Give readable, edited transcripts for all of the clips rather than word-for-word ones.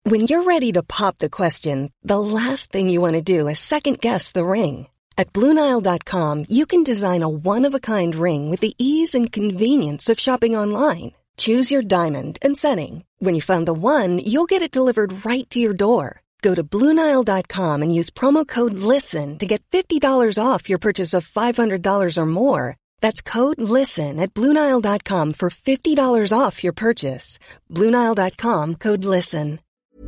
When you're ready to pop the question, the last thing you want to do is second-guess the ring. At BlueNile.com, you can design a one-of-a-kind ring with the ease and convenience of shopping online. Choose your diamond and setting. When you find the one, you'll get it delivered right to your door. Go to BlueNile.com and use promo code LISTEN to get $50 off your purchase of $500 or more. That's code LISTEN at BlueNile.com for $50 off your purchase. BlueNile.com, code LISTEN.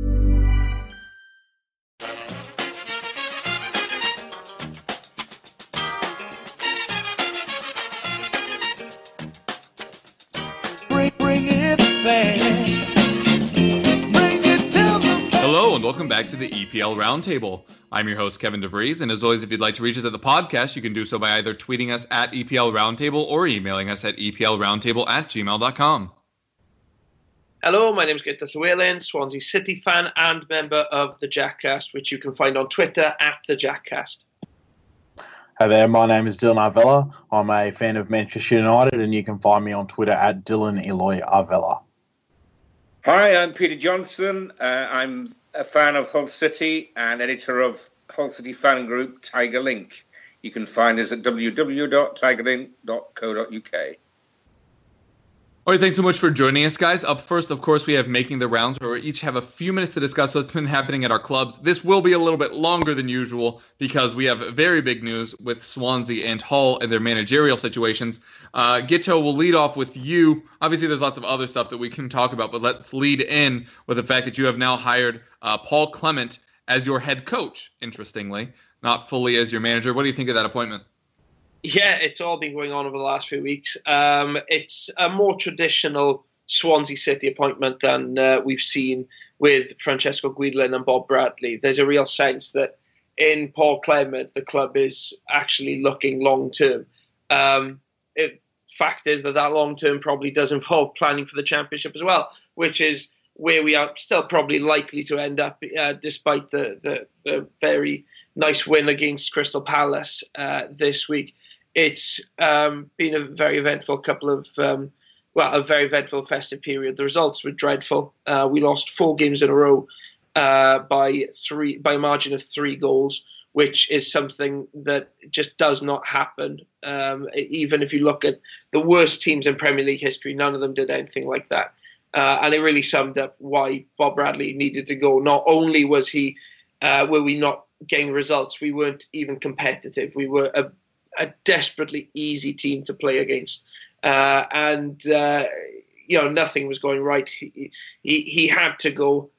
Bring it fast. Bring it to the... Hello and welcome back to the EPL Roundtable. I'm your host, Kevin DeVries, and as always, if you'd like to reach us at the podcast, you can do so by either tweeting us at EPL Roundtable or emailing us at eplroundtable@gmail.com. Hello, my name is Gaeta Llewellyn, Swansea City fan and member of the Jackcast, which you can find on Twitter at the Jackcast. Hi there, my name is Dylan Arvella. I'm a fan of Manchester United, and you can find me on Twitter at Dylan Eloy Arvella. Hi, I'm Peter Johnson. I'm a fan of Hull City and editor of Hull City fan group Tiger Link. You can find us at www.tigerlink.co.uk. All right, thanks so much for joining us, guys. Up first, of course, we have Making the Rounds, where we each have a few minutes to discuss what's been happening at our clubs. This will be a little bit longer than usual because we have very big news with Swansea and Hull and their managerial situations. Gitcho, we'll lead off with you. Obviously, there's lots of other stuff that we can talk about, but let's lead in with the fact that you have now hired Paul Clement as your head coach, interestingly, not fully as your manager. What do you think of that appointment? Yeah, it's all been going on over the last few weeks. It's a more traditional Swansea City appointment than we've seen with Francesco Guidolin and Bob Bradley. There's a real sense that in Paul Clement, the club is actually looking long-term. Fact is that long-term probably does involve planning for the Championship as well, which is where we are still probably likely to end up, despite the very nice win against Crystal Palace this week. It's been a very eventful a very eventful festive period. The results were dreadful. We lost 4 games in a row by a margin of 3 goals, which is something that just does not happen. Even if you look at the worst teams in Premier League history, none of them did anything like that. And it really summed up why Bob Bradley needed to go. Not only were we not getting results, we weren't even competitive. We were a desperately easy team to play against. Nothing was going right. He had to go.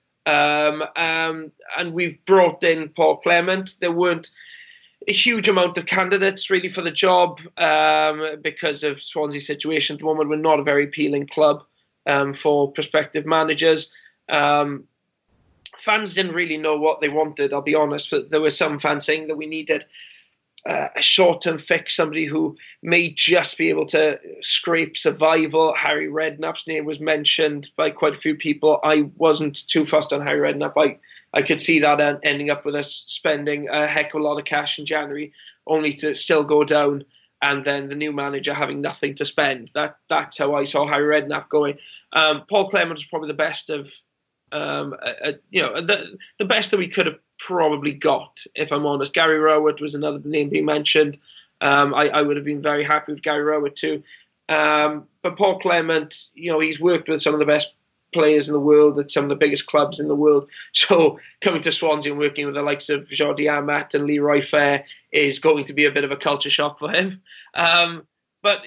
And we've brought in Paul Clement. There weren't a huge amount of candidates really for the job because of Swansea's situation at the moment. We're not a very appealing club for prospective managers. Fans didn't really know what they wanted, I'll be honest, but there were some fans saying that we needed a short-term fix, somebody who may just be able to scrape survival. Harry Redknapp's name was mentioned by quite a few people. I wasn't too fussed on Harry Redknapp. I could see that ending up with us spending a heck of a lot of cash in January, only to still go down, and then the new manager having nothing to spend. That's how I saw Harry Redknapp going. Paul Clement was probably the best of, the best that we could have probably got, if I'm honest. Gary Rowett was another name being mentioned. I would have been very happy with Gary Rowett too. But Paul Clement, he's worked with some of the best players in the world at some of the biggest clubs in the world. So coming to Swansea and working with the likes of Jordi Amat and Leroy Fair is going to be a bit of a culture shock for him. But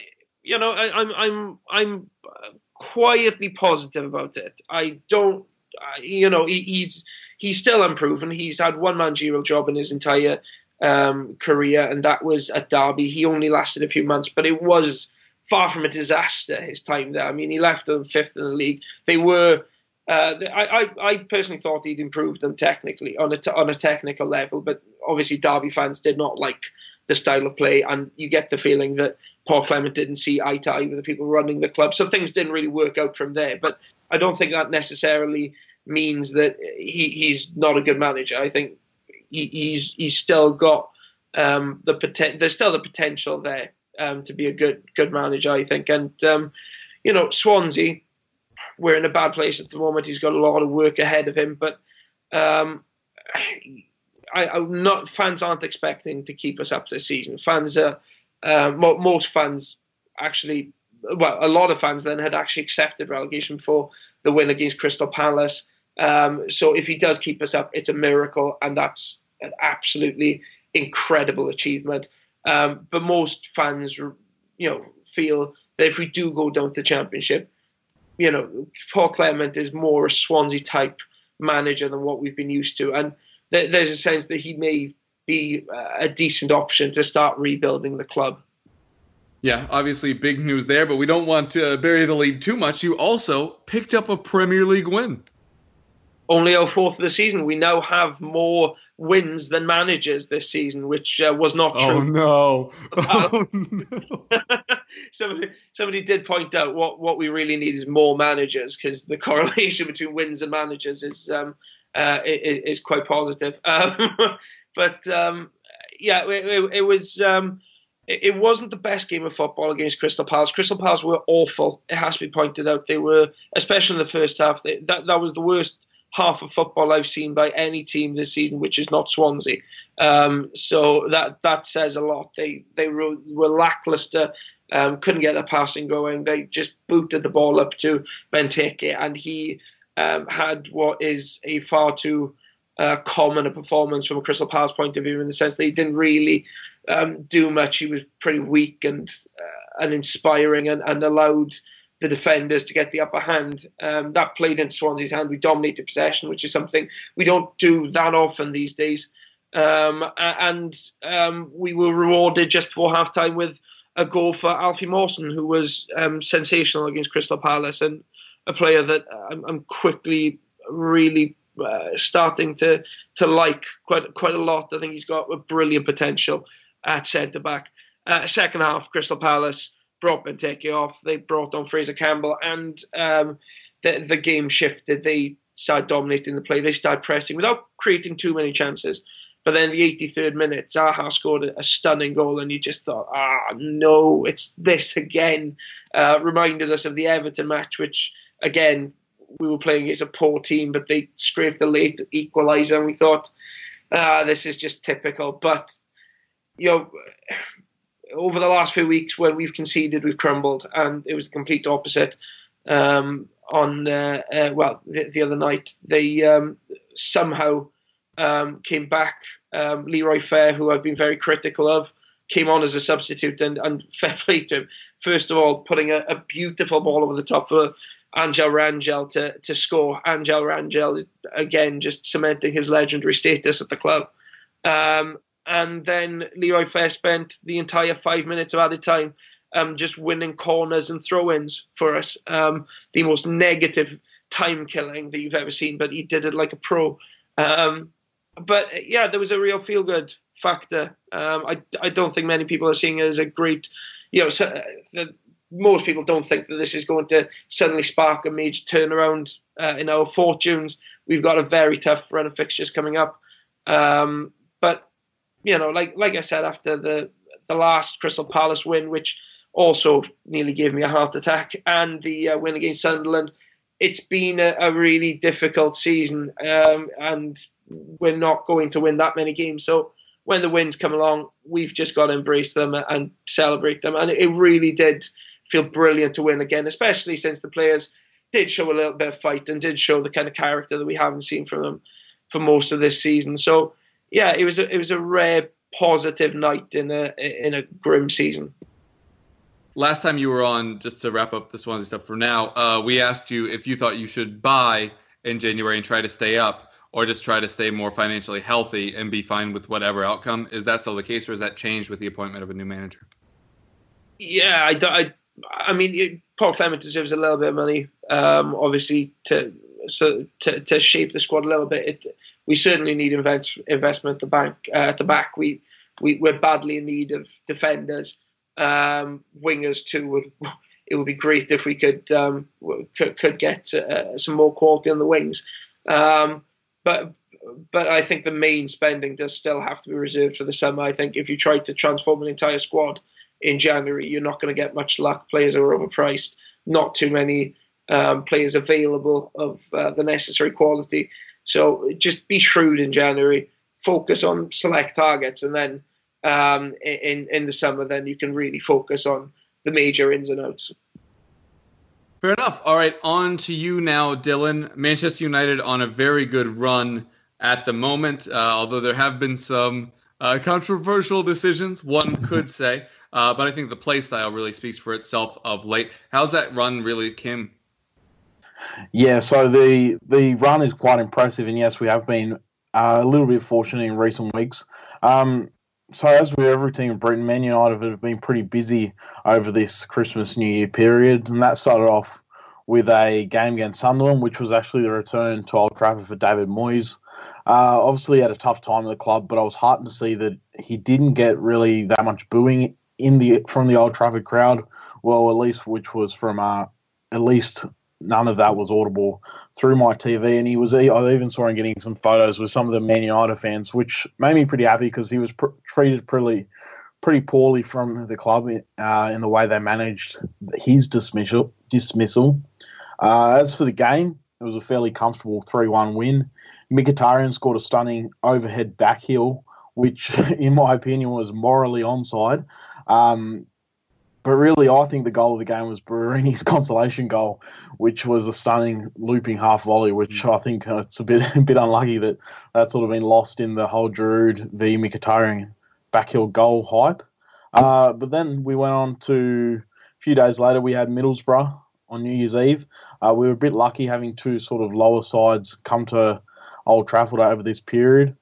I'm quietly positive about it. He's still unproven. He's had one managerial job in his entire career, and that was at Derby. He only lasted a few months, but it was far from a disaster, his time there. I mean, he left them 5th in the league. They were. I personally thought he'd improved them technically on a technical level, but obviously Derby fans did not like the style of play, and you get the feeling that Paul Clement didn't see eye to eye with the people running the club, so things didn't really work out from there. But I don't think that necessarily means that he's not a good manager. I think he's still got the potential. There's still the potential there to be a good manager, I think. And Swansea we're in a bad place at the moment. He's got a lot of work ahead of him, but fans aren't expecting to keep us up this season. Fans are most fans actually. Well, a lot of fans then had actually accepted relegation for the win against Crystal Palace. So if he does keep us up, it's a miracle, and that's an absolutely incredible achievement. But most fans, feel that if we do go down to the Championship, Paul Clement is more a Swansea type manager than what we've been used to, and there's a sense that he may be a decent option to start rebuilding the club. Yeah, obviously big news there, but we don't want to bury the lead too much. You also picked up a Premier League win. Only our fourth of the season. We now have more wins than managers this season, which was not true. Oh, no. Somebody did point out what we really need is more managers, because the correlation between wins and managers is quite positive. It was... It wasn't the best game of football against Crystal Palace. Crystal Palace were awful. It has to be pointed out. They were, especially in the first half, that was the worst half of football I've seen by any team this season, which is not Swansea. So that says a lot. They were lackluster, couldn't get their passing going. They just booted the ball up to Benteke, and he had what is a far too common a performance from a Crystal Palace point of view, in the sense that he didn't really do much. He was pretty weak and uninspiring, and allowed the defenders to get the upper hand. That played into Swansea's hand. We dominated possession, which is something we don't do that often these days. And we were rewarded just before half-time with a goal for Alfie Mawson, who was sensational against Crystal Palace, and a player that I'm quickly really starting to like quite a lot. I think he's got a brilliant potential at centre-back. Second half, Crystal Palace brought Benteke off. They brought on Fraser Campbell, and the game shifted. They started dominating the play. They started pressing without creating too many chances. But then the 83rd minute, Zaha scored a stunning goal, and you just thought, no, it's this again. Reminded us of the Everton match, which, again, we were playing against a poor team, but they scraped the late equaliser, and we thought, this is just typical. But, over the last few weeks, when we've conceded, we've crumbled, and it was the complete opposite. The other night, they somehow came back. Leroy Fair, who I've been very critical of, came on as a substitute, and fair play to him. First of all, putting a beautiful ball over the top for Angel Rangel to score. Angel Rangel, again, just cementing his legendary status at the club. And then Leroy Fair spent the entire 5 minutes of added time just winning corners and throw-ins for us. The most negative time killing that you've ever seen, but he did it like a pro. But yeah, there was a real feel-good factor. I don't think many people are seeing it as a great, most people don't think that this is going to suddenly spark a major turnaround in our fortunes. We've got a very tough run of fixtures coming up. But, like I said, after the last Crystal Palace win, which also nearly gave me a heart attack, and the win against Sunderland, it's been a really difficult season, and we're not going to win that many games. So when the wins come along, we've just got to embrace them and celebrate them. And it really did feel brilliant to win again, especially since the players did show a little bit of fight and did show the kind of character that we haven't seen from them for most of this season. So yeah, it was a rare positive night in a grim season. Last time you were on, just to wrap up the Swansea stuff for now, we asked you if you thought you should buy in January and try to stay up, or just try to stay more financially healthy and be fine with whatever outcome. Is that still the case, or has that changed with the appointment of a new manager? Yeah, I mean, Paul Clement deserves a little bit of money, obviously, to shape the squad a little bit. We certainly need investment at the back. We're badly in need of defenders. Wingers too. It would be great if we could get some more quality on the wings. But I think the main spending does still have to be reserved for the summer. I think if you try to transform an entire squad in January, you're not going to get much luck. Players are overpriced. Not too many players available of the necessary quality. So just be shrewd in January, focus on select targets, and then in the summer, then you can really focus on the major ins and outs. Fair enough. All right, on to you now, Dylan. Manchester United on a very good run at the moment, although there have been some controversial decisions, one could say. But I think the play style really speaks for itself of late. How's that run really, Kim? Yeah, so the run is quite impressive, and yes, we have been a little bit fortunate in recent weeks. So as with every team in Britain, Man United have been pretty busy over this Christmas New Year period, and that started off with a game against Sunderland, which was actually the return to Old Trafford for David Moyes. Obviously, he had a tough time at the club, but I was heartened to see that he didn't get really that much booing from the Old Trafford crowd. Well, at least which was from at least none of that was audible through my TV, and I even saw him getting some photos with some of the Man United fans, which made me pretty happy because he was treated pretty poorly from the club in the way they managed his dismissal. As for the game, it was a fairly comfortable 3-1 win. Mkhitaryan scored a stunning overhead back heel, which, in my opinion, was morally onside. But really, I think the goal of the game was Berini's consolation goal, which was a stunning looping half volley, which I think it's a bit unlucky that that's sort of been lost in the whole Giroud v Mkhitaryan backheel goal hype. But then we went on to, a few days later, we had Middlesbrough on New Year's Eve. We were a bit lucky having two sort of lower sides come to Old Trafford over this period.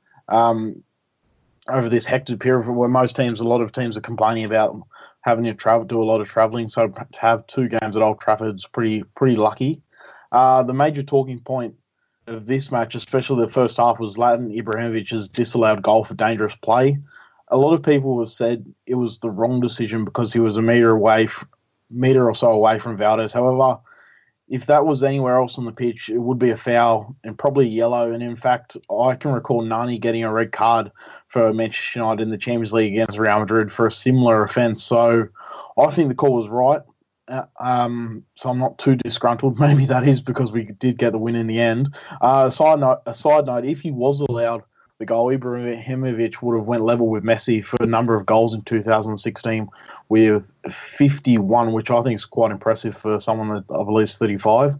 Over this hectic period where a lot of teams are complaining about having to do a lot of travelling. So to have two games at Old Trafford is pretty lucky. The major talking point of this match, especially the first half, was Zlatan Ibrahimovic's disallowed goal for dangerous play. A lot of people have said it was the wrong decision because he was a metre or so away from Valdez. However, if that was anywhere else on the pitch, it would be a foul and probably yellow. And in fact, I can recall Nani getting a red card for Manchester United in the Champions League against Real Madrid for a similar offence. So I think the call was right. So I'm not too disgruntled. Maybe that is because we did get the win in the end. A side note, if he was allowed the goal, Ibrahimovic would have went level with Messi for a number of goals in 2016 with 51, which I think is quite impressive for someone that I believe is 35.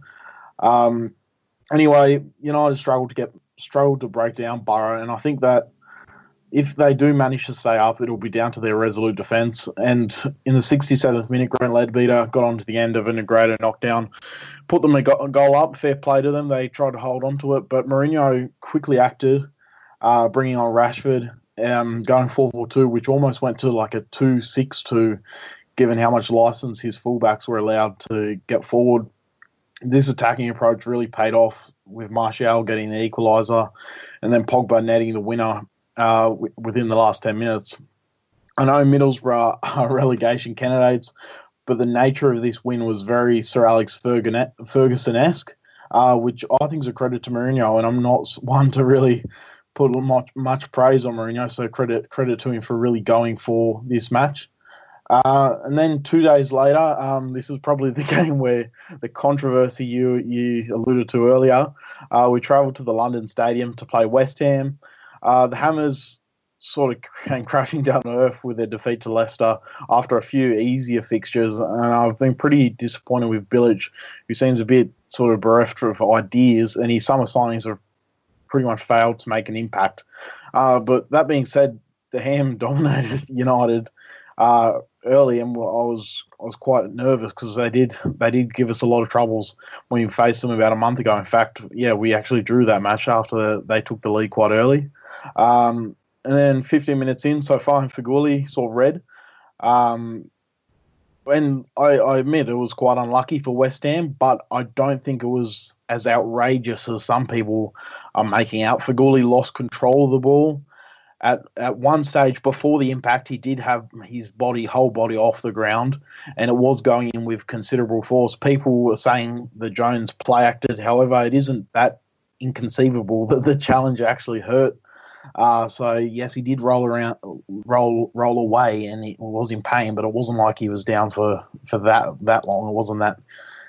Anyway, United struggled to break down Borough, and I think that if they do manage to stay up, it'll be down to their resolute defence. And in the 67th minute, Grant Leadbeater got onto the end of a Negreira knockdown, put them a goal up. Fair play to them. They tried to hold on to it, but Mourinho quickly acted, bringing on Rashford, going 4-4-2, which almost went to like a 2-6-2, given how much licence his fullbacks were allowed to get forward. This attacking approach really paid off with Martial getting the equaliser and then Pogba netting the winner within the last 10 minutes. I know Middlesbrough are relegation candidates, but the nature of this win was very Sir Alex Ferguson-esque, which I think is a credit to Mourinho, and I'm not one to really put much praise on Mourinho, so credit to him for really going for this match. And then 2 days later, this is probably the game where the controversy you alluded to earlier. We travelled to the London Stadium to play West Ham. The Hammers sort of came crashing down to earth with their defeat to Leicester after a few easier fixtures, and I've been pretty disappointed with Bilic, who seems a bit sort of bereft of ideas, and his summer signings have pretty much failed to make an impact. But that being said, the Ham dominated United early, and I was quite nervous because they did give us a lot of troubles when we faced them about a month ago. In fact, we actually drew that match after they took the lead quite early. And then 15 minutes in, so Fahim Feghouli saw red. And I admit it was quite unlucky for West Ham, but I don't think it was as outrageous as some people are making out. Feghouli lost control of the ball. At one stage before the impact, he did have his whole body off the ground, and it was going in with considerable force. People were saying the Jones play acted. However, it isn't that inconceivable that the challenge actually hurt. So yes, he did roll away, and he was in pain, but it wasn't like he was down for that long. It wasn't that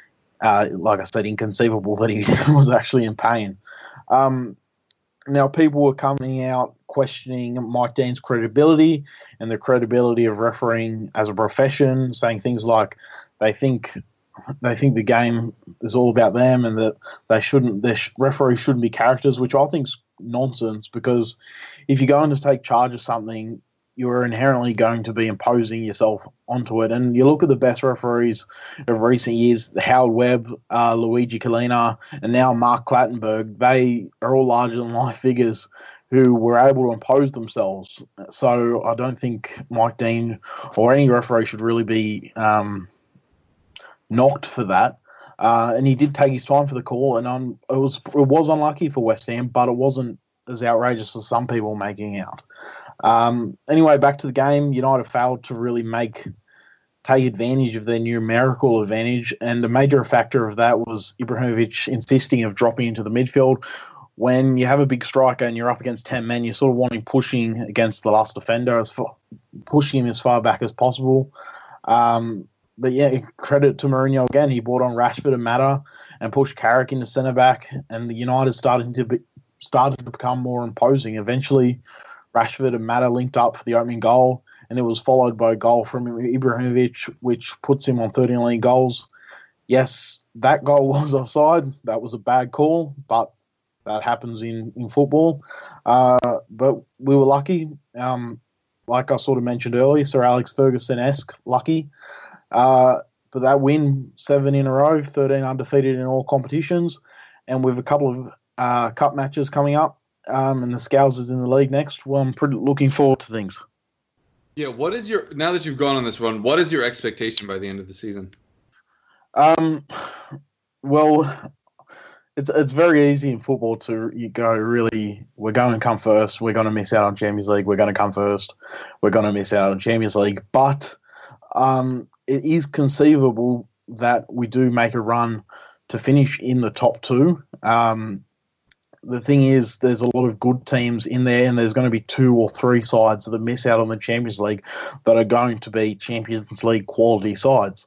like I said, inconceivable that he was actually in pain. Now, people were coming out questioning Mike Dean's credibility and the credibility of refereeing as a profession, saying things like they think the game is all about them and that referees shouldn't be characters, which I think is nonsense, because if you're going to take charge of something, you're inherently going to be imposing yourself onto it. And you look at the best referees of recent years, Howard Webb, Luigi Collina, and now Mark Clattenburg. They are all larger-than-life figures who were able to impose themselves. So I don't think Mike Dean or any referee should really be knocked for that. And he did take his time for the call, and it was unlucky for West Ham, but it wasn't as outrageous as some people making out. Anyway, back to the game. United failed to really take advantage of their numerical advantage, and a major factor of that was Ibrahimovic insisting of dropping into the midfield. When you have a big striker and you're up against 10 men, you're sort of wanting pushing against the last defender, pushing him as far back as possible. But yeah, credit to Mourinho again. He brought on Rashford and Mata and pushed Carrick into centre back, and the United started to become more imposing. Eventually, Rashford and Mata linked up for the opening goal, and it was followed by a goal from Ibrahimovic, which puts him on 13 league goals. Yes, that goal was offside. That was a bad call, but that happens in football. But we were lucky. Like I sort of mentioned earlier, Sir Alex Ferguson-esque lucky. But that win, 7 in a row, 13 undefeated in all competitions, and with a couple of cup matches coming up, and the Scousers in the league next, well, I'm pretty looking forward to things. Yeah, now that you've gone on this run, what is your expectation by the end of the season? Well, it's very easy in football you go, really, we're going to come first, we're going to miss out on Champions League, we're going to come first, we're going to miss out on Champions League, but it is conceivable that we do make a run to finish in the top 2. The thing is, there's a lot of good teams in there, and there's going to be 2 or 3 sides that miss out on the Champions League that are going to be Champions League quality sides.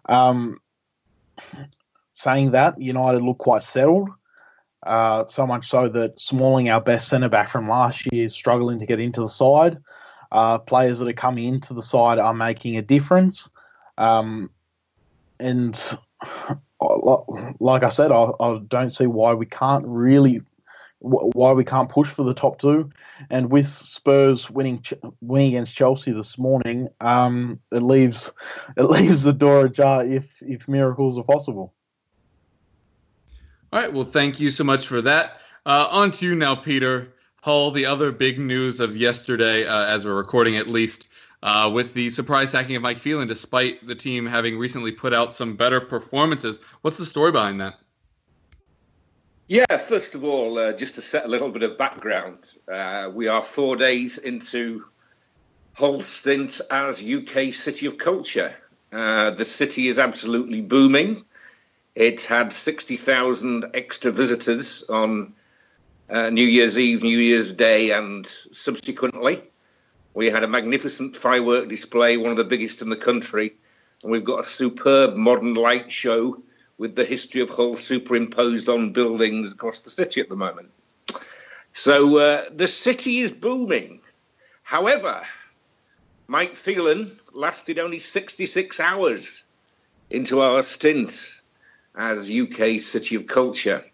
Saying that, United look quite settled, so much so that Smalling, our best centre-back from last year, is struggling to get into the side. Players that are coming into the side are making a difference. And like I said, I don't see why we can't push for the top 2. And with Spurs winning against Chelsea this morning, it leaves the door ajar if miracles are possible. All right, well, thank you so much for that. On to you now, Peter. Hull, the other big news of yesterday, as we're recording at least, with the surprise sacking of Mike Phelan, despite the team having recently put out some better performances. What's the story behind that? Yeah, first of all, just to set a little bit of background, we are 4 days into Hull's stint as UK City of Culture. The city is absolutely booming. It had 60,000 extra visitors on New Year's Eve, New Year's Day, and subsequently. We had a magnificent firework display, one of the biggest in the country, and we've got a superb modern light show with the history of Hull superimposed on buildings across the city at the moment. So the city is booming. However, Mike Phelan lasted only 66 hours into our stint as UK City of Culture.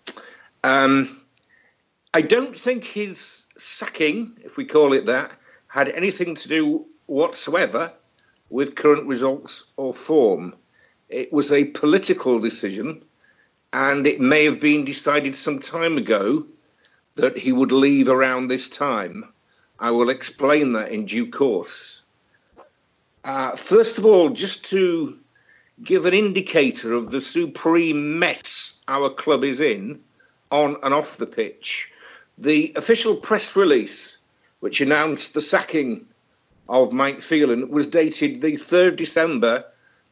I don't think his sacking, if we call it that, had anything to do whatsoever with current results or form. It was a political decision, and it may have been decided some time ago that he would leave around this time. I will explain that in due course. First of all, just to give an indicator of the supreme mess our club is in, on and off the pitch, the official press release, which announced the sacking of Mike Phelan, was dated the 3rd December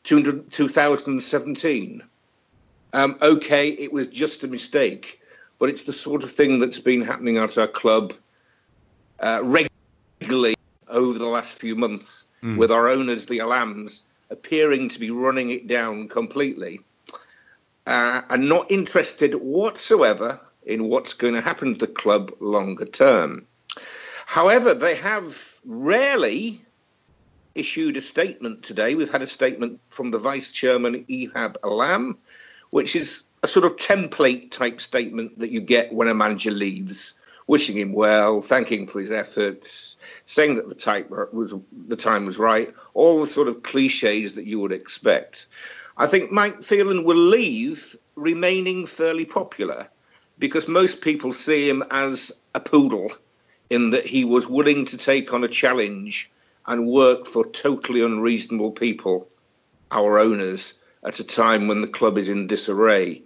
2017. Okay, it was just a mistake, but it's the sort of thing that's been happening at our club regularly over the last few months, with our owners, the Alams, appearing to be running it down completely. and not interested whatsoever in what's going to happen to the club longer term. However, they have rarely issued a statement today. We've had a statement from the Vice Chairman, Ehab Alam, which is a sort of template type statement that you get when a manager leaves, wishing him well, thanking for his efforts, saying that the time was right, all the sort of cliches that you would expect. I think Mike Phelan will leave remaining fairly popular because most people see him as a poodle in that he was willing to take on a challenge and work for totally unreasonable people, our owners, at a time when the club is in disarray.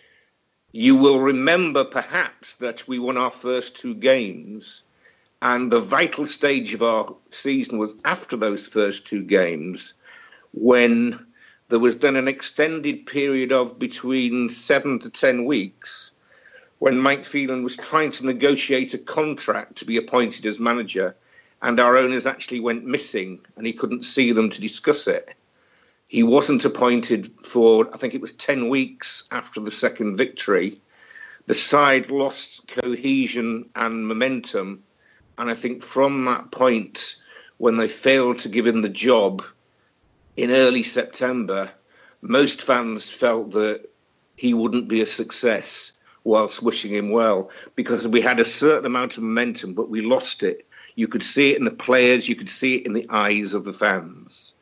You will remember perhaps that we won our first 2 games, and the vital stage of our season was after those first 2 games, when there was then an extended period of between 7 to 10 weeks when Mike Phelan was trying to negotiate a contract to be appointed as manager, and our owners actually went missing and he couldn't see them to discuss it. He wasn't appointed for, I think it was 10 weeks after the second victory. The side lost cohesion and momentum. And I think from that point, when they failed to give him the job in early September, most fans felt that he wouldn't be a success whilst wishing him well, because we had a certain amount of momentum, but we lost it. You could see it in the players. You could see it in the eyes of the fans.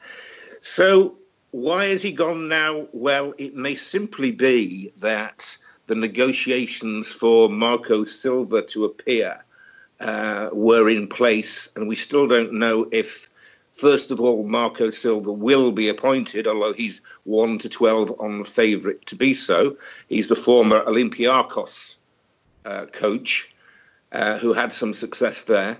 So why has he gone now? Well, it may simply be that the negotiations for Marco Silva to appear were in place, and we still don't know if, first of all, Marco Silva will be appointed, although he's 1 to 12 on the favourite to be so. He's the former Olympiacos coach who had some success there.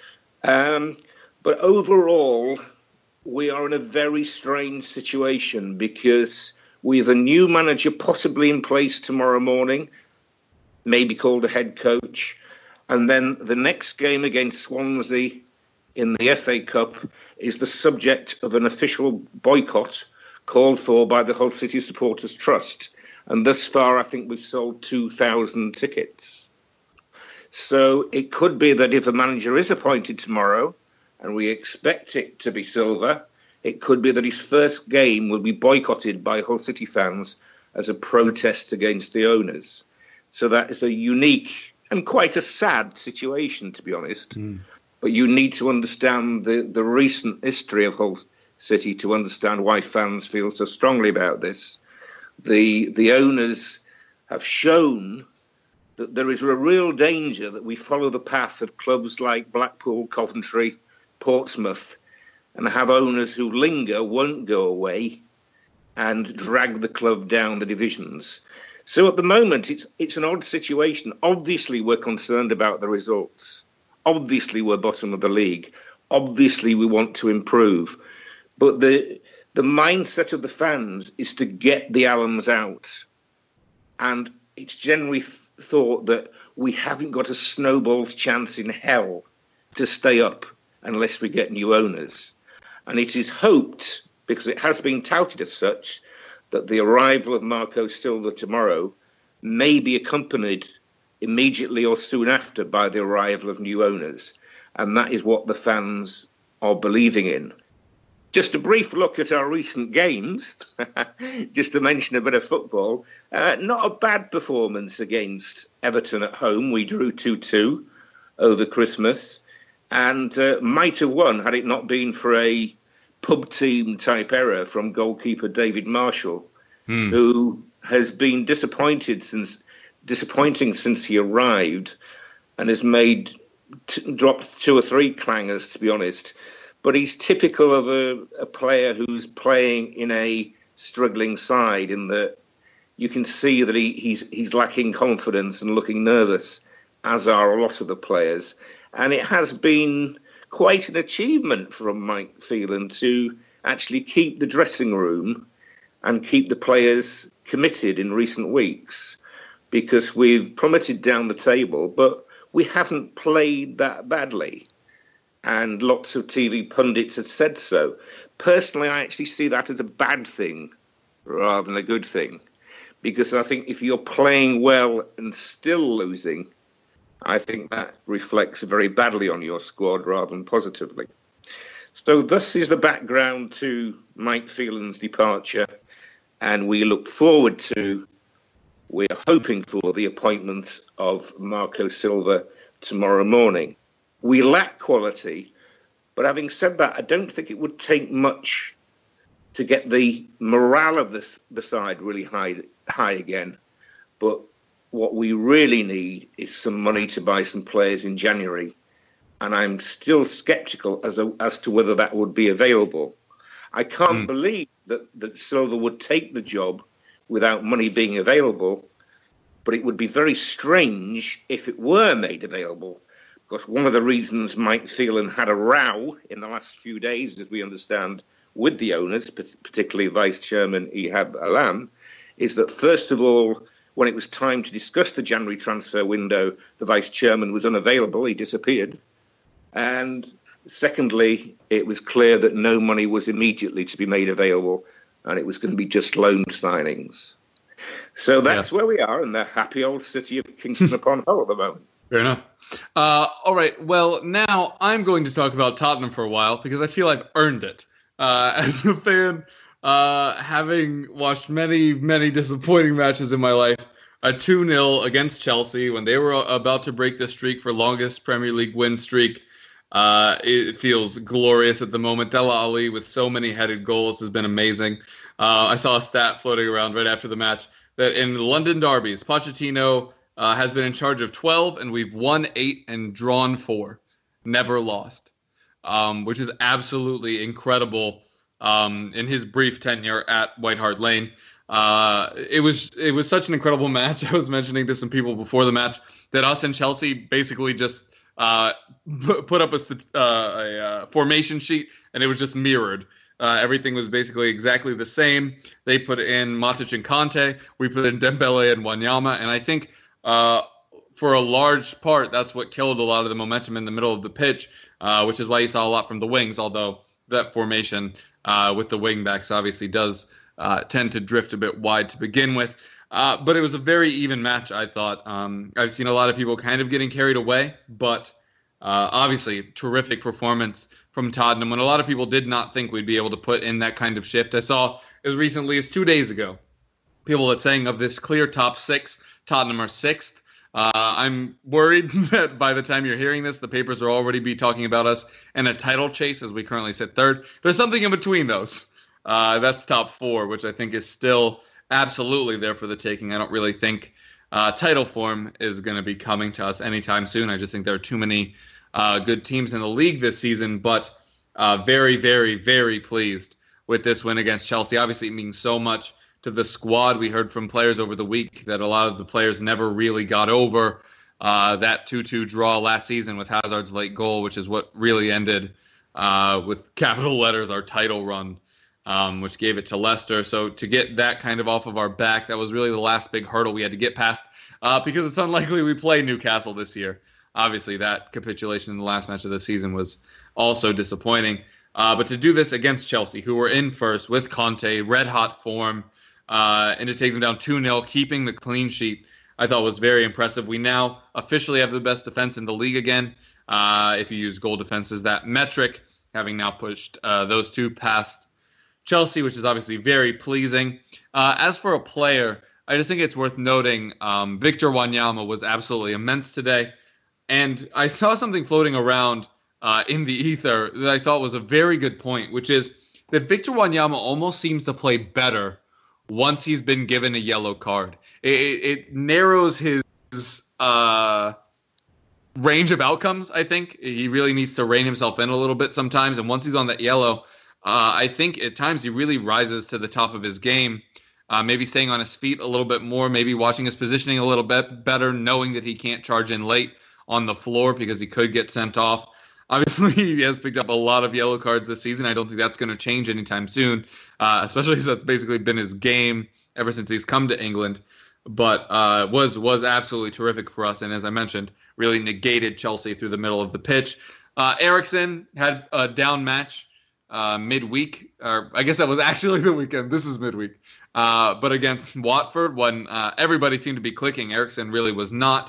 But overall, we are in a very strange situation because we have a new manager possibly in place tomorrow morning, maybe called a head coach. And then the next game against Swansea in the FA Cup is the subject of an official boycott called for by the Hull City Supporters Trust. And thus far, I think we've sold 2,000 tickets. So it could be that if a manager is appointed tomorrow, and we expect it to be Silva, it could be that his first game will be boycotted by Hull City fans as a protest against the owners. So that is a unique and quite a sad situation, to be honest. But you need to understand the recent history of Hull City to understand why fans feel so strongly about this. The owners have shown that there is a real danger that we follow the path of clubs like Blackpool, Coventry, Portsmouth, and have owners who linger, won't go away, and drag the club down the divisions. So at the moment, it's an odd situation. Obviously, we're concerned about the results. Obviously, we're bottom of the league. Obviously, we want to improve. But the mindset of the fans is to get the Allams out. And it's generally thought that we haven't got a snowball's chance in hell to stay up unless we get new owners. And it is hoped, because it has been touted as such, that the arrival of Marco Silva tomorrow may be accompanied immediately or soon after by the arrival of new owners. And that is what the fans are believing in. Just a brief look at our recent games, just to mention a bit of football. Not a bad performance against Everton at home. We drew 2-2 over Christmas and might have won had it not been for a pub team type error from goalkeeper David Marshall, who has been disappointing since he arrived and has dropped 2 or 3 clangers, to be honest. But he's typical of a player who's playing in a struggling side, in that you can see that he's lacking confidence and looking nervous, as are a lot of the players. And it has been quite an achievement from Mike Phelan to actually keep the dressing room and keep the players committed in recent weeks, because we've plummeted down the table, but we haven't played that badly. And lots of TV pundits have said so. Personally, I actually see that as a bad thing rather than a good thing, because I think if you're playing well and still losing, I think that reflects very badly on your squad rather than positively. So this is the background to Mike Phelan's departure, and we look forward to, we're hoping for, the appointment of Marco Silva tomorrow morning. We lack quality, but having said that, I don't think it would take much to get the morale of the side really high again. But what we really need is some money to buy some players in January. And I'm still sceptical as to whether that would be available. I can't believe that Silva would take the job without money being available, but it would be very strange if it were made available, because one of the reasons Mike Phelan had a row in the last few days, as we understand, with the owners, particularly Vice Chairman Ihab Alam, is that first of all, when it was time to discuss the January transfer window, the Vice Chairman was unavailable, he disappeared. And secondly, it was clear that no money was immediately to be made available, and it was going to be just loan signings. So that's where we are in the happy old city of Kingston upon Hull at the moment. Fair enough. All right. Well, now I'm going to talk about Tottenham for a while because I feel I've earned it. As a fan, having watched many, many disappointing matches in my life, a 2-0 against Chelsea when they were about to break the streak for longest Premier League win streak. It feels glorious at the moment. Dele Alli with so many headed goals has been amazing. I saw a stat floating around right after the match that in the London derbies, Pochettino has been in charge of 12, and we've won 8 and drawn 4. Never lost, which is absolutely incredible in his brief tenure at White Hart Lane. It was such an incredible match. I was mentioning to some people before the match that us and Chelsea basically just put up a formation sheet, and it was just mirrored. Everything was basically exactly the same. They put in Matic and Conte. We put in Dembele and Wanyama. And I think for a large part, that's what killed a lot of the momentum in the middle of the pitch, which is why you saw a lot from the wings, although that formation with the wing backs obviously does tend to drift a bit wide to begin with. But it was a very even match, I thought. I've seen a lot of people kind of getting carried away, but obviously terrific performance from Tottenham when a lot of people did not think we'd be able to put in that kind of shift. I saw as recently as 2 days ago people that saying of this clear top 6, Tottenham are 6th. I'm worried that by the time you're hearing this, the papers will already be talking about us in a title chase as we currently sit 3rd. There's something in between those. That's top 4, which I think is still absolutely there for the taking. I don't really think title form is going to be coming to us anytime soon. I just think there are too many good teams in the league this season, but very, very, very pleased with this win against Chelsea. Obviously, it means so much to the squad. We heard from players over the week that a lot of the players never really got over that 2-2 draw last season with Hazard's late goal, which is what really ended with capital letters our title run, which gave it to Leicester. So to get that kind of off of our back, that was really the last big hurdle we had to get past because it's unlikely we play Newcastle this year. Obviously, that capitulation in the last match of the season was also disappointing. But to do this against Chelsea, who were in first with Conte, red-hot form, and to take them down 2-0, keeping the clean sheet, I thought was very impressive. We now officially have the best defense in the league again, if you use goal defense as that metric, having now pushed those two past Chelsea, which is obviously very pleasing. As for a player, I just think it's worth noting Victor Wanyama was absolutely immense today. And I saw something floating around in the ether that I thought was a very good point, which is that Victor Wanyama almost seems to play better once he's been given a yellow card. It narrows his range of outcomes, I think. He really needs to rein himself in a little bit sometimes. And once he's on that yellow, I think at times he really rises to the top of his game. Maybe staying on his feet a little bit more, maybe watching his positioning a little bit better, knowing that he can't charge in late on the floor because he could get sent off. Obviously, he has picked up a lot of yellow cards this season. I don't think that's going to change anytime soon, especially since that's basically been his game ever since he's come to England. But was absolutely terrific for us, and as I mentioned, really negated Chelsea through the middle of the pitch. Eriksen had a down match midweek, or I guess that was actually the weekend. This is midweek. But against Watford, when everybody seemed to be clicking, Eriksen really was not.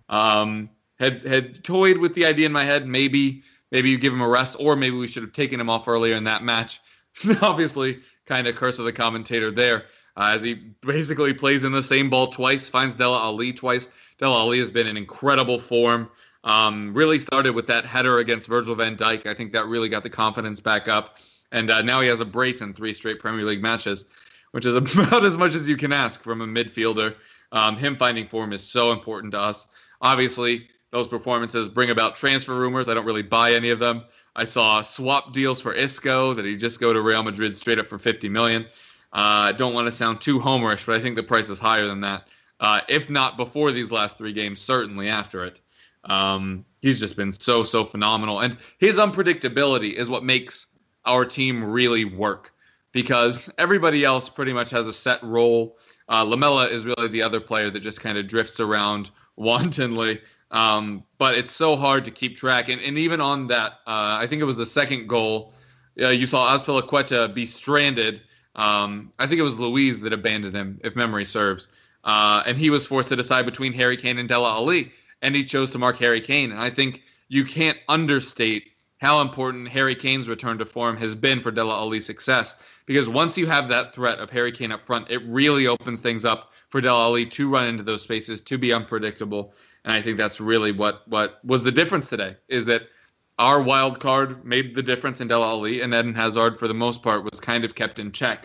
Had toyed with the idea in my head, maybe you give him a rest, or maybe we should have taken him off earlier in that match. Obviously, kind of curse of the commentator there, as he basically plays in the same ball twice, finds Dele Alli twice. Dele Alli has been in incredible form. Really started with that header against Virgil van Dijk. I think that really got the confidence back up. And now he has a brace in 3 straight Premier League matches, which is about as much as you can ask from a midfielder. Him finding form is so important to us. Obviously, those performances bring about transfer rumors. I don't really buy any of them. I saw swap deals for Isco, that he'd just go to Real Madrid straight up for $50 million. I don't want to sound too homerish, but I think the price is higher than that. If not before these last 3 games, certainly after it. He's just been so phenomenal. And his unpredictability is what makes our team really work, because everybody else pretty much has a set role. Lamela is really the other player that just kind of drifts around wantonly. But it's so hard to keep track. And even on that, I think it was the second goal, you saw Azpilicueta be stranded. I think it was Luiz that abandoned him, if memory serves. And he was forced to decide between Harry Kane and Dele Alli, and he chose to mark Harry Kane. And I think you can't understate how important Harry Kane's return to form has been for Dele Alli's success. Because once you have that threat of Harry Kane up front, it really opens things up for Dele Alli to run into those spaces, to be unpredictable. And I think that's really what was the difference today, is that our wild card made the difference in Dele Alli, and Eden Hazard, for the most part, was kind of kept in check.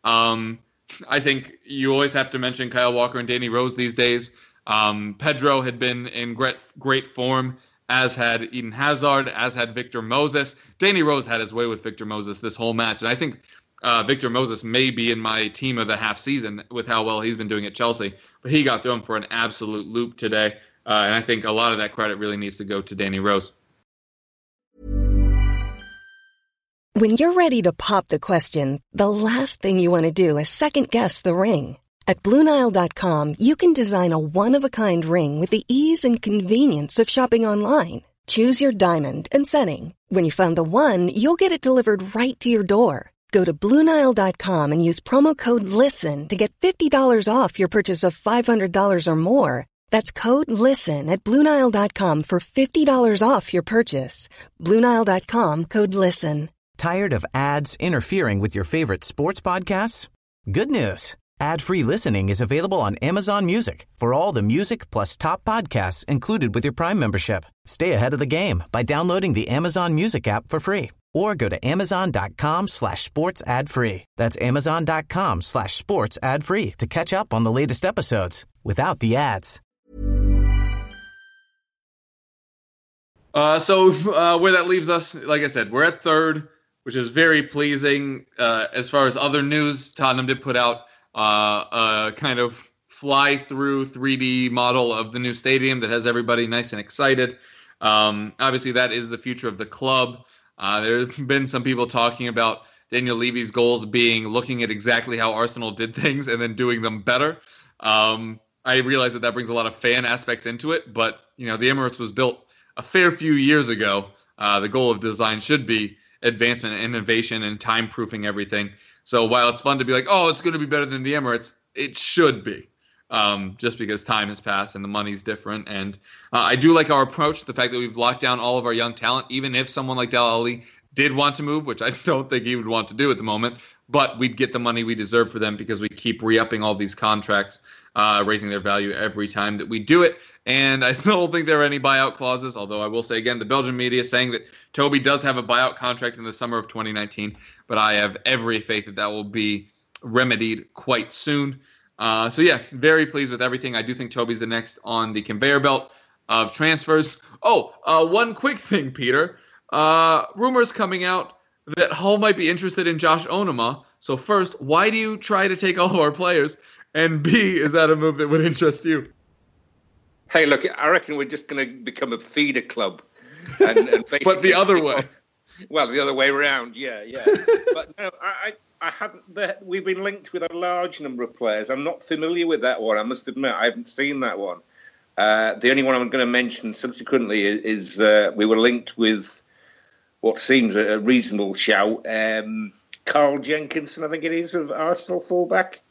I think you always have to mention Kyle Walker and Danny Rose these days. Pedro had been in great form, as had Eden Hazard, as had Victor Moses. Danny Rose had his way with Victor Moses this whole match, and I think Victor Moses may be in my team of the half season with how well he's been doing at Chelsea. But he got thrown for an absolute loop today, and I think a lot of that credit really needs to go to Danny Rose. When you're ready to pop the question, the last thing you want to do is second-guess the ring. At BlueNile.com, you can design a one-of-a-kind ring with the ease and convenience of shopping online. Choose your diamond and setting. When you find the one, you'll get it delivered right to your door. Go to BlueNile.com and use promo code LISTEN to get $50 off your purchase of $500 or more. That's code LISTEN at BlueNile.com for $50 off your purchase. BlueNile.com, code LISTEN. Tired of ads interfering with your favorite sports podcasts? Good news. Ad-free listening is available on Amazon Music for all the music plus top podcasts included with your Prime membership. Stay ahead of the game by downloading the Amazon Music app for free, or go to amazon.com/sports ad free. That's amazon.com/sports ad free to catch up on the latest episodes without the ads. So where that leaves us, like I said, we're at third, which is very pleasing. As far as other news, Tottenham did put out a kind of fly-through 3D model of the new stadium that has everybody nice and excited. Obviously, that is the future of the club. There have been some people talking about Daniel Levy's goals being looking at exactly how Arsenal did things and then doing them better. I realize that brings a lot of fan aspects into it, but the Emirates was built a fair few years ago. The goal of design should be advancement and innovation and time-proofing everything. So while it's fun to be like, oh, it's going to be better than the Emirates, it should be, just because time has passed and the money's different. And I do like our approach, the fact that we've locked down all of our young talent, even if someone like Dele Alli did want to move, which I don't think he would want to do at the moment, but we'd get the money we deserve for them because we keep re-upping all these contracts, raising their value every time that we do it. And I still don't think there are any buyout clauses, although I will say again, the Belgian media is saying that Toby does have a buyout contract in the summer of 2019, but I have every faith that will be remedied quite soon. So yeah, very pleased with everything. I do think Toby's the next on the conveyor belt of transfers. One quick thing, Peter. Rumors coming out that Hull might be interested in Josh Onuma. So first, why do you try to take all of our players? And B, is that a move that would interest you? Hey, look, I reckon we're just going to become a feeder club. And but the other way. Well, the other way around, yeah. But no, I haven't. We've been linked with a large number of players. I'm not familiar with that one. I must admit, I haven't seen that one. The only one I'm going to mention subsequently is we were linked with what seems a reasonable shout. Carl Jenkinson, I think it is, of Arsenal fullback.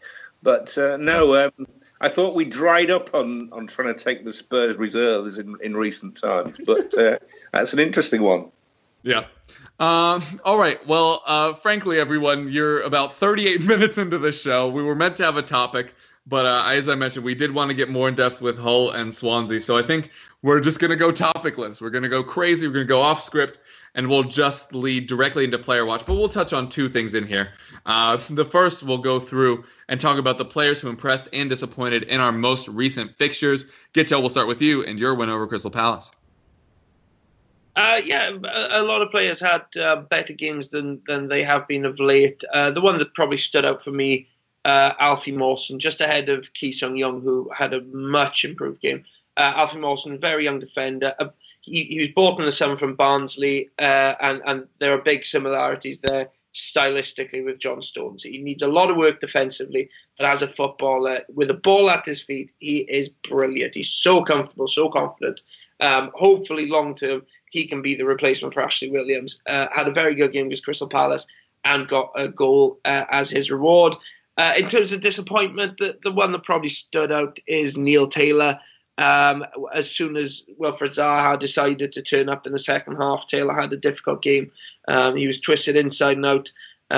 But no, I thought we dried up on trying to take the Spurs reserves in recent times. But that's an interesting one. Yeah. All right. Well, frankly, everyone, you're about 38 minutes into the show. We were meant to have a topic, but as I mentioned, we did want to get more in depth with Hull and Swansea. So I think we're just going to go topicless. We're going to go crazy. We're going to go off script, and we'll just lead directly into player watch. But we'll touch on two things in here. The first, we'll go through and talk about the players who impressed and disappointed in our most recent fixtures. Gitcho, we'll start with you and your win over Crystal Palace. Yeah, a lot of players had better games than they have been of late. The one that probably stood out for me, Alfie Mawson, just ahead of Ki Sung-young, who had a much improved game. Alfie Mawson, very young defender. He was bought in the summer from Barnsley, and there are big similarities there stylistically with John Stones. He needs a lot of work defensively, but as a footballer, with the ball at his feet, he is brilliant. He's so comfortable, so confident. Hopefully, long term, he can be the replacement for Ashley Williams. Had a very good game against Crystal Palace and got a goal as his reward. In terms of disappointment, the one that probably stood out is Neil Taylor. As soon as Wilfred Zaha decided to turn up in the second half, Taylor had a difficult game. He was twisted inside and out.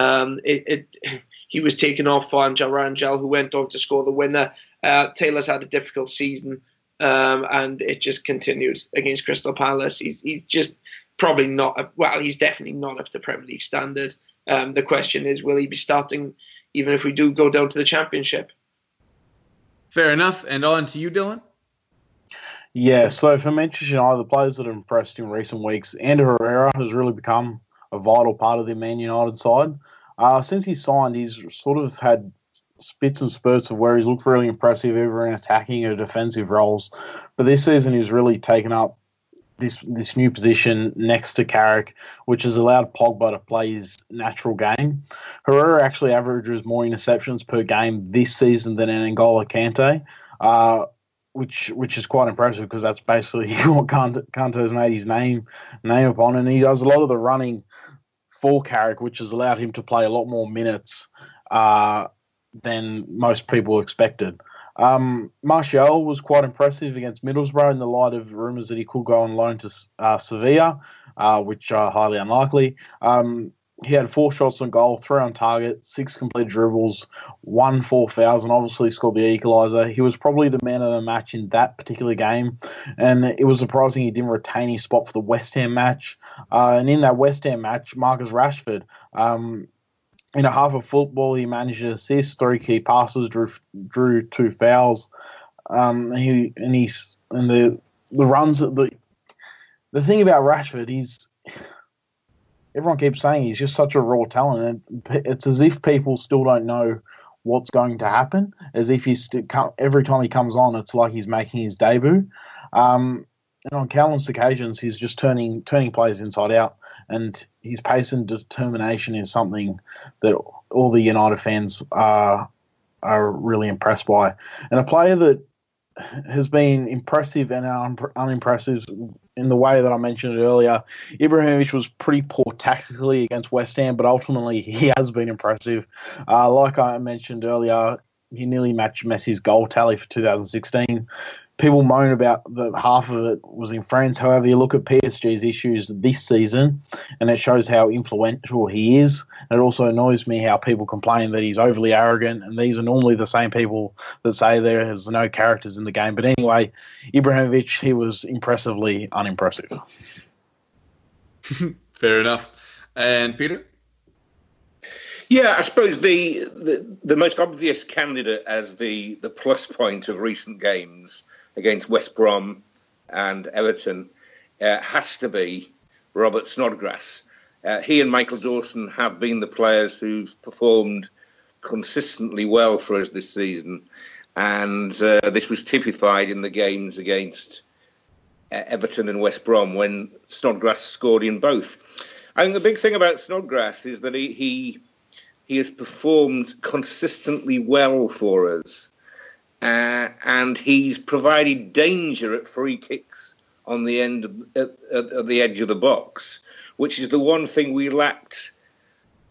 He was taken off for Angel Rangel, who went on to score the winner. Taylor's had a difficult season. And it just continued against Crystal Palace. He's just probably not, he's definitely not up to Premier League standard. The question is, will he be starting even if we do go down to the Championship? Fair enough. And on to you, Dylan. Yeah, so for Manchester United, the players that have impressed in recent weeks, Ander Herrera has really become a vital part of the Man United side. Since he signed, he's sort of had spits and spurts of where he's looked really impressive either in attacking or defensive roles. But this season he's really taken up this new position next to Carrick, which has allowed Pogba to play his natural game. Herrera actually averages more interceptions per game this season than N'Golo Kante, which is quite impressive because that's basically what Kante has made his name upon. And he does a lot of the running for Carrick, which has allowed him to play a lot more minutes than most people expected. Martial was quite impressive against Middlesbrough in the light of rumours that he could go on loan to Sevilla, which are highly unlikely. He had 4 shots on goal, 3 on target, 6 complete dribbles, 1 4 fouls, and obviously scored the equaliser. He was probably the man of the match in that particular game, and it was surprising he didn't retain his spot for the West Ham match. And in that West Ham match, Marcus Rashford, in a half of football, he managed to assist 3 key passes, drew 2 fouls. The runs. The thing about Rashford, everyone keeps saying he's just such a raw talent. And it's as if people still don't know what's going to happen. As if every time he comes on, it's like he's making his debut. And on countless occasions, he's just turning players inside out. And his pace and determination is something that all the United fans are really impressed by. And a player that has been impressive and unimpressive in the way that I mentioned earlier, Ibrahimovic was pretty poor tactically against West Ham, but ultimately he has been impressive. Like I mentioned earlier, he nearly matched Messi's goal tally for 2016. People moan about that half of it was in France. However, you look at PSG's issues this season, and it shows how influential he is. And it also annoys me how people complain that he's overly arrogant, and these are normally the same people that say there's no characters in the game. But anyway, Ibrahimovic, he was impressively unimpressive. Fair enough. And Peter? Yeah, I suppose the most obvious candidate as the plus point of recent games against West Brom and Everton has to be Robert Snodgrass. He and Michael Dawson have been the players who've performed consistently well for us this season, and this was typified in the games against Everton and West Brom when Snodgrass scored in both. I think the big thing about Snodgrass is that he has performed consistently well for us, and he's provided danger at free kicks on the at the edge of the box, which is the one thing we lacked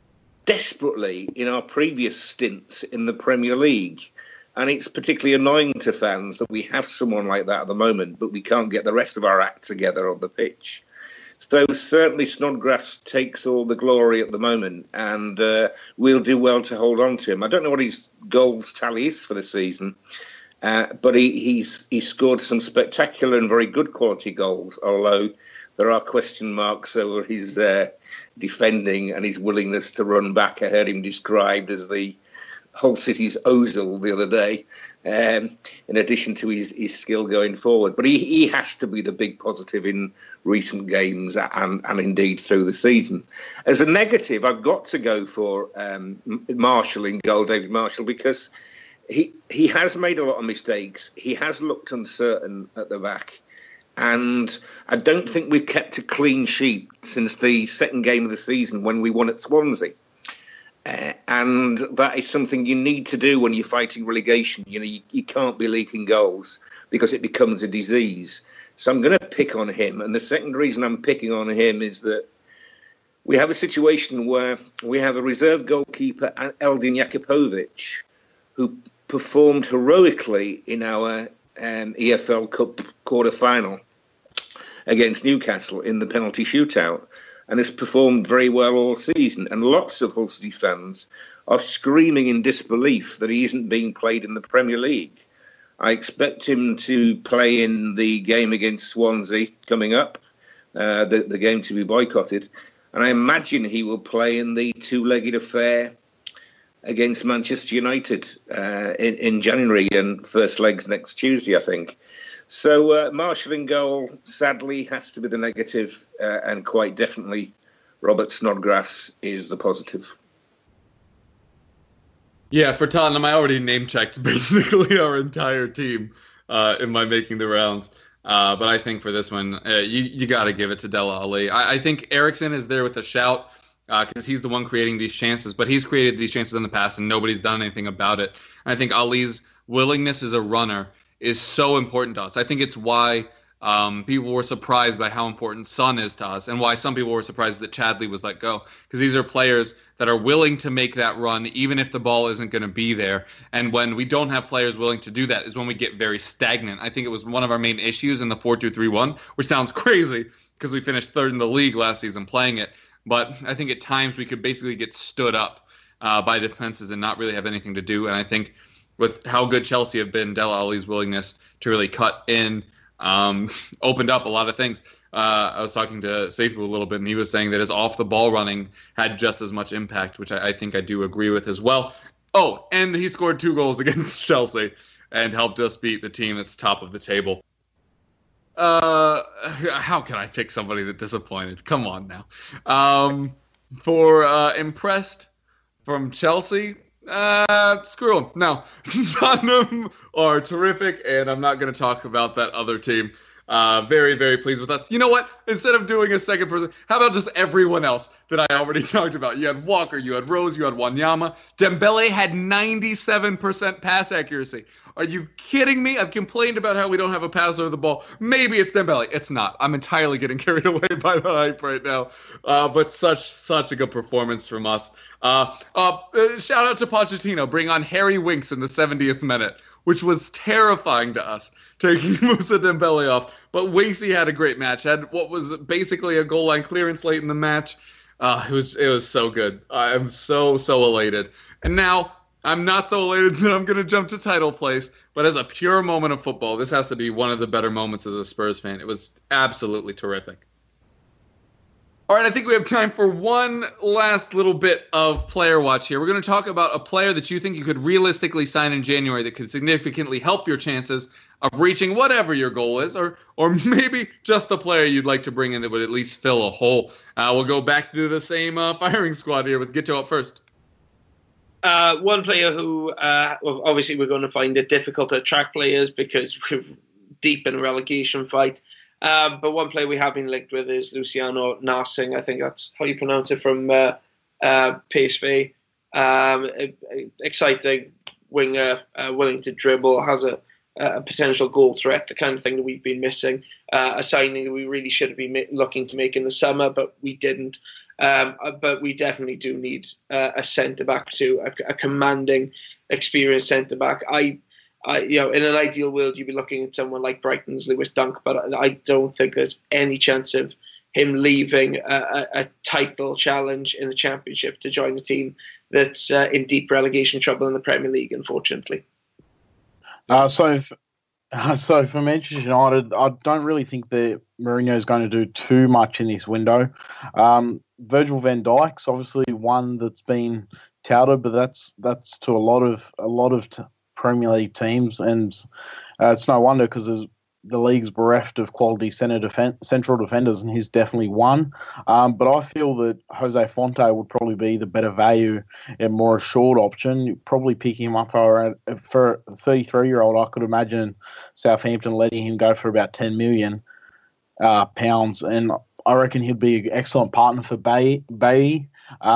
desperately in our previous stints in the Premier League. And it's particularly annoying to fans that we have someone like that at the moment, but we can't get the rest of our act together on the pitch. So certainly Snodgrass takes all the glory at the moment, and we'll do well to hold on to him. I don't know what his goals tally is for the season, but he scored some spectacular and very good quality goals, although there are question marks over his defending and his willingness to run back. I heard him described as the Hull City's Ozil the other day, in addition to his skill going forward. But he has to be the big positive in recent games and indeed through the season. As a negative, I've got to go for Marshall in goal, David Marshall, because he has made a lot of mistakes. He has looked uncertain at the back. And I don't think we've kept a clean sheet since the second game of the season when we won at Swansea. And that is something you need to do when you're fighting relegation. You know, you can't be leaking goals because it becomes a disease. So I'm going to pick on him. And the second reason I'm picking on him is that we have a situation where we have a reserve goalkeeper, Eldin Jakupovic, who performed heroically in our EFL Cup quarter-final against Newcastle in the penalty shootout, and has performed very well all season. And lots of Hull City fans are screaming in disbelief that he isn't being played in the Premier League. I expect him to play in the game against Swansea coming up, the game to be boycotted. And I imagine he will play in the two-legged affair against Manchester United in January, and first legs next Tuesday, I think. So Marshall in goal, sadly, has to be the negative, and quite definitely Robert Snodgrass is the positive. Yeah, for Tottenham, I already name-checked basically our entire team in my making the rounds. But I think for this one, you got to give it to Dele Alli. I think Eriksen is there with a shout because he's the one creating these chances. But he's created these chances in the past, and nobody's done anything about it. And I think Ali's willingness as a runner is so important to us. I think it's why people were surprised by how important Son is to us, and why some people were surprised that Chadley was let go, because these are players that are willing to make that run even if the ball isn't going to be there. And when we don't have players willing to do that is when we get very stagnant. I think it was one of our main issues in the 4-2-3-1, which sounds crazy because we finished third in the league last season playing it. But I think at times we could basically get stood up by defenses and not really have anything to do. And I think with how good Chelsea have been, Dele Alli's willingness to really cut in opened up a lot of things. I was talking to Seifu a little bit, and he was saying that his off-the-ball running had just as much impact, which I think I do agree with as well. Oh, and he scored 2 goals against Chelsea and helped us beat the team that's top of the table. How can I pick somebody that disappointed? Come on now. For impressed from Chelsea, screw them. No, Tottenham are terrific, and I'm not going to talk about that other team. Very, very pleased with us. You know what? Instead of doing a second person, how about just everyone else that I already talked about? You had Walker, you had Rose, you had Wanyama. Dembele had 97% pass accuracy. Are you kidding me? I've complained about how we don't have a passer of the ball. Maybe it's Dembele. It's not. I'm entirely getting carried away by the hype right now. But such a good performance from us. Shout out to Pochettino. Bring on Harry Winks in the 70th minute, which was terrifying to us, taking Moussa Dembele off. But Winksy had a great match. Had what was basically a goal line clearance late in the match. It was so good. I'm so elated. And now I'm not so elated that I'm going to jump to title place. But as a pure moment of football, this has to be one of the better moments as a Spurs fan. It was absolutely terrific. All right, I think we have time for one last little bit of player watch here. We're going to talk about a player that you think you could realistically sign in January that could significantly help your chances of reaching whatever your goal is, or maybe just a player you'd like to bring in that would at least fill a hole. We'll go back to the same firing squad here with Gitto up first. One player who, obviously we're going to find it difficult to attract players because we're deep in a relegation fight. But one player we have been linked with is Luciano Narsing. I think that's how you pronounce it, from PSV. Exciting winger, willing to dribble, has a a potential goal threat, the kind of thing that we've been missing. A signing that we really should have been looking to make in the summer, but we didn't. But we definitely do need a centre-back too, a commanding, experienced centre-back. In an ideal world, you'd be looking at someone like Brighton's Lewis Dunk, but I don't think there's any chance of him leaving a title challenge in the Championship to join a team that's in deep relegation trouble in the Premier League, unfortunately. So for Manchester United, I don't really think that Mourinho is going to do too much in this window. Virgil van Dijk's obviously one that's been touted, but that's to a lot of Premier League teams, and it's no wonder because the league's bereft of quality central defenders, and he's definitely one. But I feel that Jose Fonte would probably be the better value and more assured option. You'd probably pick him up for a 33-year-old. I could imagine Southampton letting him go for about £10 million, and I reckon he'd be an excellent partner for Bailly.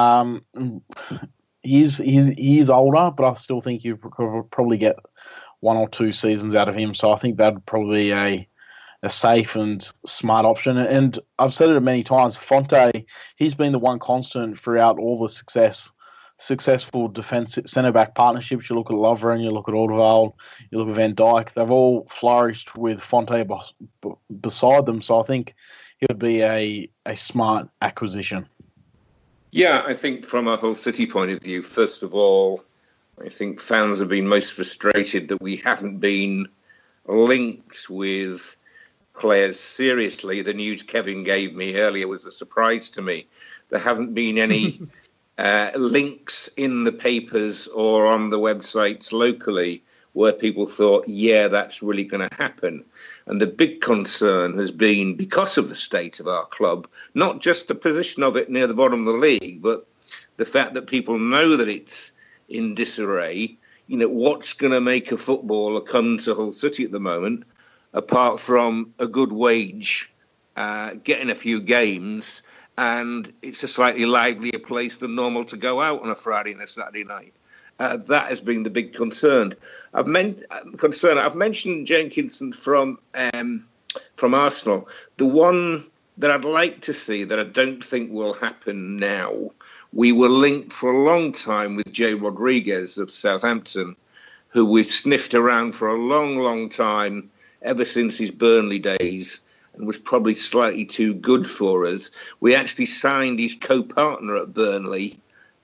He is older, but I still think you could probably get 1 or 2 seasons out of him. So I think that'd probably be a safe and smart option. And I've said it many times, Fonte, he's been the one constant throughout all the successful defence centre-back partnerships. You look at Lovren, you look at Alderweireld, you look at Van Dijk. They've all flourished with Fonte beside them. So I think it would be a smart acquisition. Yeah, I think from a Hull City point of view, first of all, I think fans have been most frustrated that we haven't been linked with players seriously. The news Kevin gave me earlier was a surprise to me. There haven't been any links in the papers or on the websites locally where people thought, yeah, that's really going to happen. And the big concern has been, because of the state of our club, not just the position of it near the bottom of the league, but the fact that people know that it's in disarray. What's going to make a footballer come to Hull City at the moment, apart from a good wage, getting a few games, and it's a slightly livelier place than normal to go out on a Friday and a Saturday night. That has been the big concern. I've mentioned Jenkinson from Arsenal. The one that I'd like to see that I don't think will happen now. We were linked for a long time with Jay Rodriguez of Southampton, who we've sniffed around for a long, long time, ever since his Burnley days, and was probably slightly too good for us. We actually signed his co-partner at Burnley,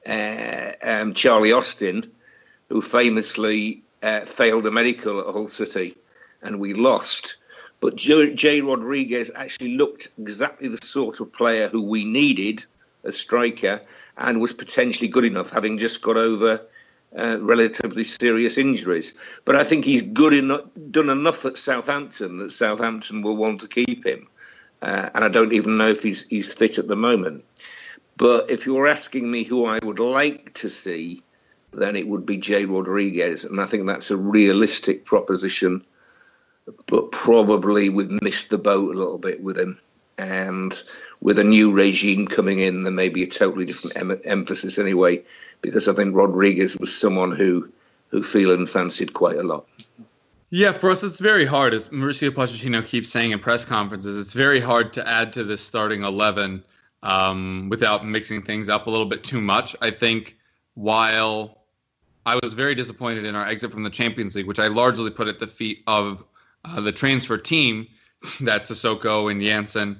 Charlie Austin, who famously failed a medical at Hull City, and we lost. But Jay Rodriguez actually looked exactly the sort of player who we needed, a striker, and was potentially good enough, having just got over relatively serious injuries. But I think he's done enough at Southampton that Southampton will want to keep him. And I don't even know if he's fit at the moment. But if you're asking me who I would like to see, then it would be Jay Rodriguez. And I think that's a realistic proposition, but probably we've missed the boat a little bit with him. And with a new regime coming in, there may be a totally different emphasis anyway, because I think Rodriguez was someone who Phelan fancied quite a lot. Yeah, for us, it's very hard, as Mauricio Pochettino keeps saying in press conferences, it's very hard to add to this starting 11 without mixing things up a little bit too much. I think while I was very disappointed in our exit from the Champions League, which I largely put at the feet of the transfer team, that Sissoko and Janssen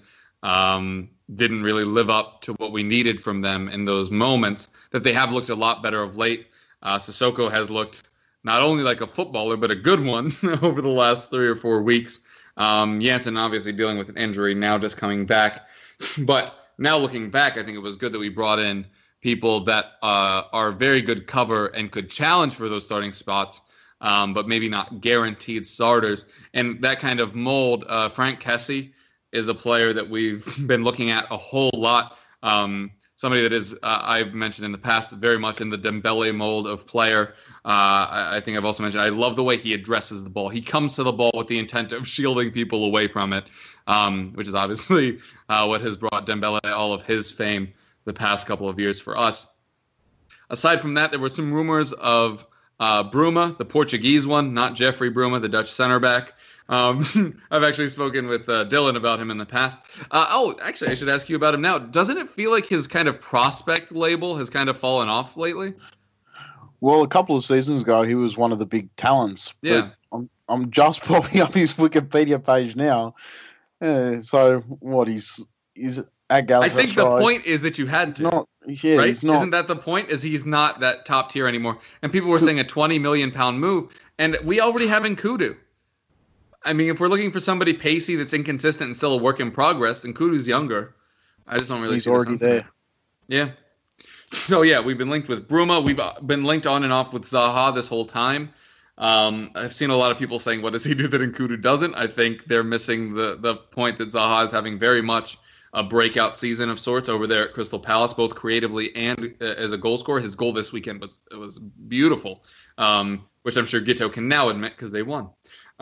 didn't really live up to what we needed from them in those moments, that they have looked a lot better of late. Sissoko has looked not only like a footballer, but a good one over the last 3 or 4 weeks. Janssen obviously dealing with an injury, now just coming back. But now looking back, I think it was good that we brought in people that are very good cover and could challenge for those starting spots, but maybe not guaranteed starters. And that kind of mold, Frank Kessie is a player that we've been looking at a whole lot. Somebody that is, I've mentioned in the past, very much in the Dembele mold of player. I think I've also mentioned, I love the way he addresses the ball. He comes to the ball with the intent of shielding people away from it, which is obviously what has brought Dembele all of his fame the past couple of years for us. Aside from that, there were some rumors of Bruma, the Portuguese one, not Jeffrey Bruma, the Dutch center back. I've actually spoken with Dylan about him in the past. Actually, I should ask you about him now. Doesn't it feel like his kind of prospect label has kind of fallen off lately? Well, a couple of seasons ago, he was one of the big talents. Yeah. But I'm just popping up his Wikipedia page now. So what? He's at Galatasaray. I think the point is that you had to. Not, yeah, right? he's not. Isn't that the point? Is he's not that top tier anymore? And people were saying a £20 million move, and we already have Nkudu. I mean, if we're looking for somebody pacey that's inconsistent and still a work in progress, Nkudu's younger. I just don't really see already there. Yeah. So, yeah, we've been linked with Bruma. We've been linked on and off with Zaha this whole time. I've seen a lot of people saying, what does he do that Nkudu doesn't? I think they're missing the point that Zaha is having very much a breakout season of sorts over there at Crystal Palace, both creatively and as a goal scorer. His goal this weekend was beautiful, which I'm sure Gito can now admit because they won.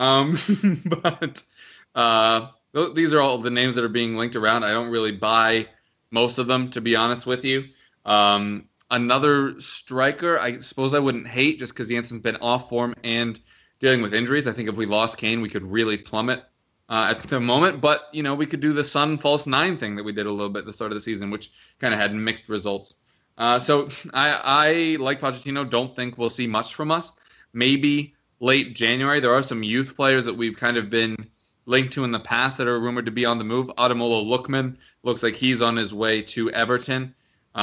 But these are all the names that are being linked around. I don't really buy most of them, to be honest with you. Another striker, I suppose I wouldn't hate just because Jansen's been off form and dealing with injuries. I think if we lost Kane, we could really plummet at the moment. But, we could do the Son false 9 thing that we did a little bit at the start of the season, which kind of had mixed results. So I, like Pochettino, don't think we'll see much from us. Maybe late January. There are some youth players that we've kind of been linked to in the past that are rumored to be on the move. Ademola Lookman looks like he's on his way to Everton.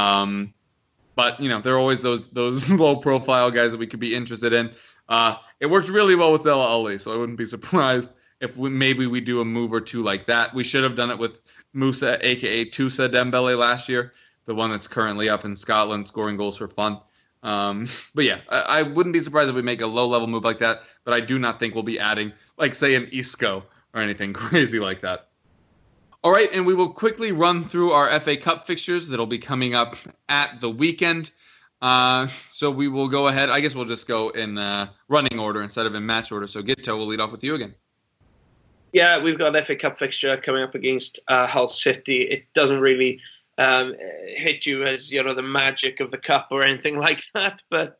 But, there are always those low-profile guys that we could be interested in. It worked really well with Dele Alli, so I wouldn't be surprised if maybe we do a move or two like that. We should have done it with Musa, a.k.a. Tusa Dembele last year, the one that's currently up in Scotland scoring goals for fun. But yeah, I wouldn't be surprised if we make a low-level move like that, but I do not think we'll be adding, like, say, an Isco or anything crazy like that. All right, and we will quickly run through our FA Cup fixtures that'll be coming up at the weekend. So we will go ahead. I guess we'll just go in running order instead of in match order. So Gito, we'll lead off with you again. Yeah, we've got an FA Cup fixture coming up against Hull City. It doesn't really hit you as the magic of the cup or anything like that, but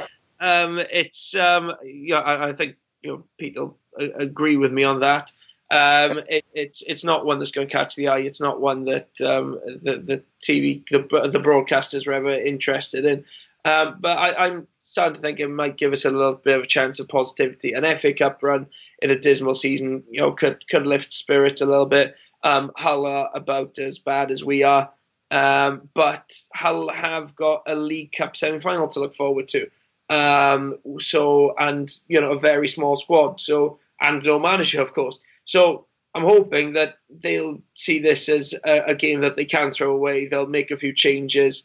it's I think Pete will agree with me on that. It's not one that's going to catch the eye. It's not one that the broadcasters are ever interested in. But I'm starting to think it might give us a little bit of a chance of positivity. An FA Cup run in a dismal season, could lift spirits a little bit. Hull are about as bad as we are, but Hull have got a League Cup semi-final to look forward to. A very small squad. And no manager, of course. So I'm hoping that they'll see this as a game that they can throw away. They'll make a few changes,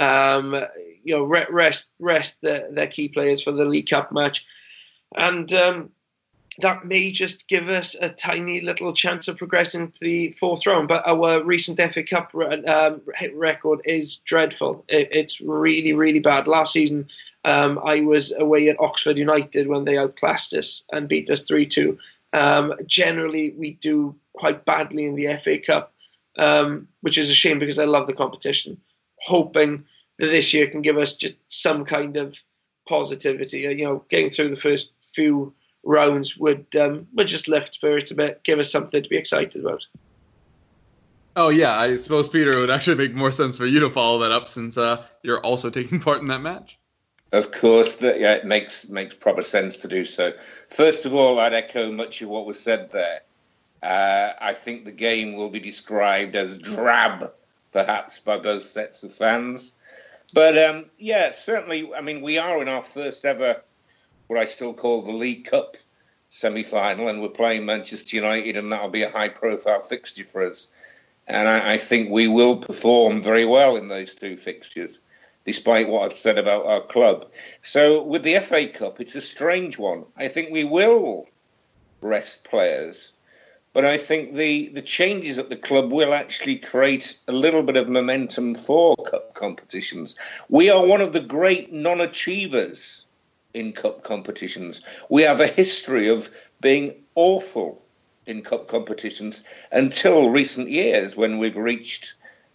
rest their key players for the League Cup match. And that may just give us a tiny little chance of progressing to the fourth round. But our recent FA Cup record is dreadful. It's really, really bad. Last season, I was away at Oxford United when they outclassed us and beat us 3-2. Generally, we do quite badly in the FA Cup, which is a shame because I love the competition. Hoping that this year can give us just some kind of positivity. Getting through the first few rounds would just lift spirits a bit, give us something to be excited about. Oh, yeah, I suppose, Peter, it would actually make more sense for you to follow that up since you're also taking part in that match. Of course, it makes proper sense to do so. First of all, I'd echo much of what was said there. I think the game will be described as drab, perhaps, by both sets of fans. But, certainly, I mean, we are in our first ever, what I still call the League Cup semi-final, and we're playing Manchester United, and that'll be a high-profile fixture for us. And I think we will perform very well in those two fixtures, despite what I've said about our club. So with the FA Cup, it's a strange one. I think we will rest players, but I think the changes at the club will actually create a little bit of momentum for cup competitions. We are one of the great non-achievers in cup competitions. We have a history of being awful in cup competitions until recent years when we've reached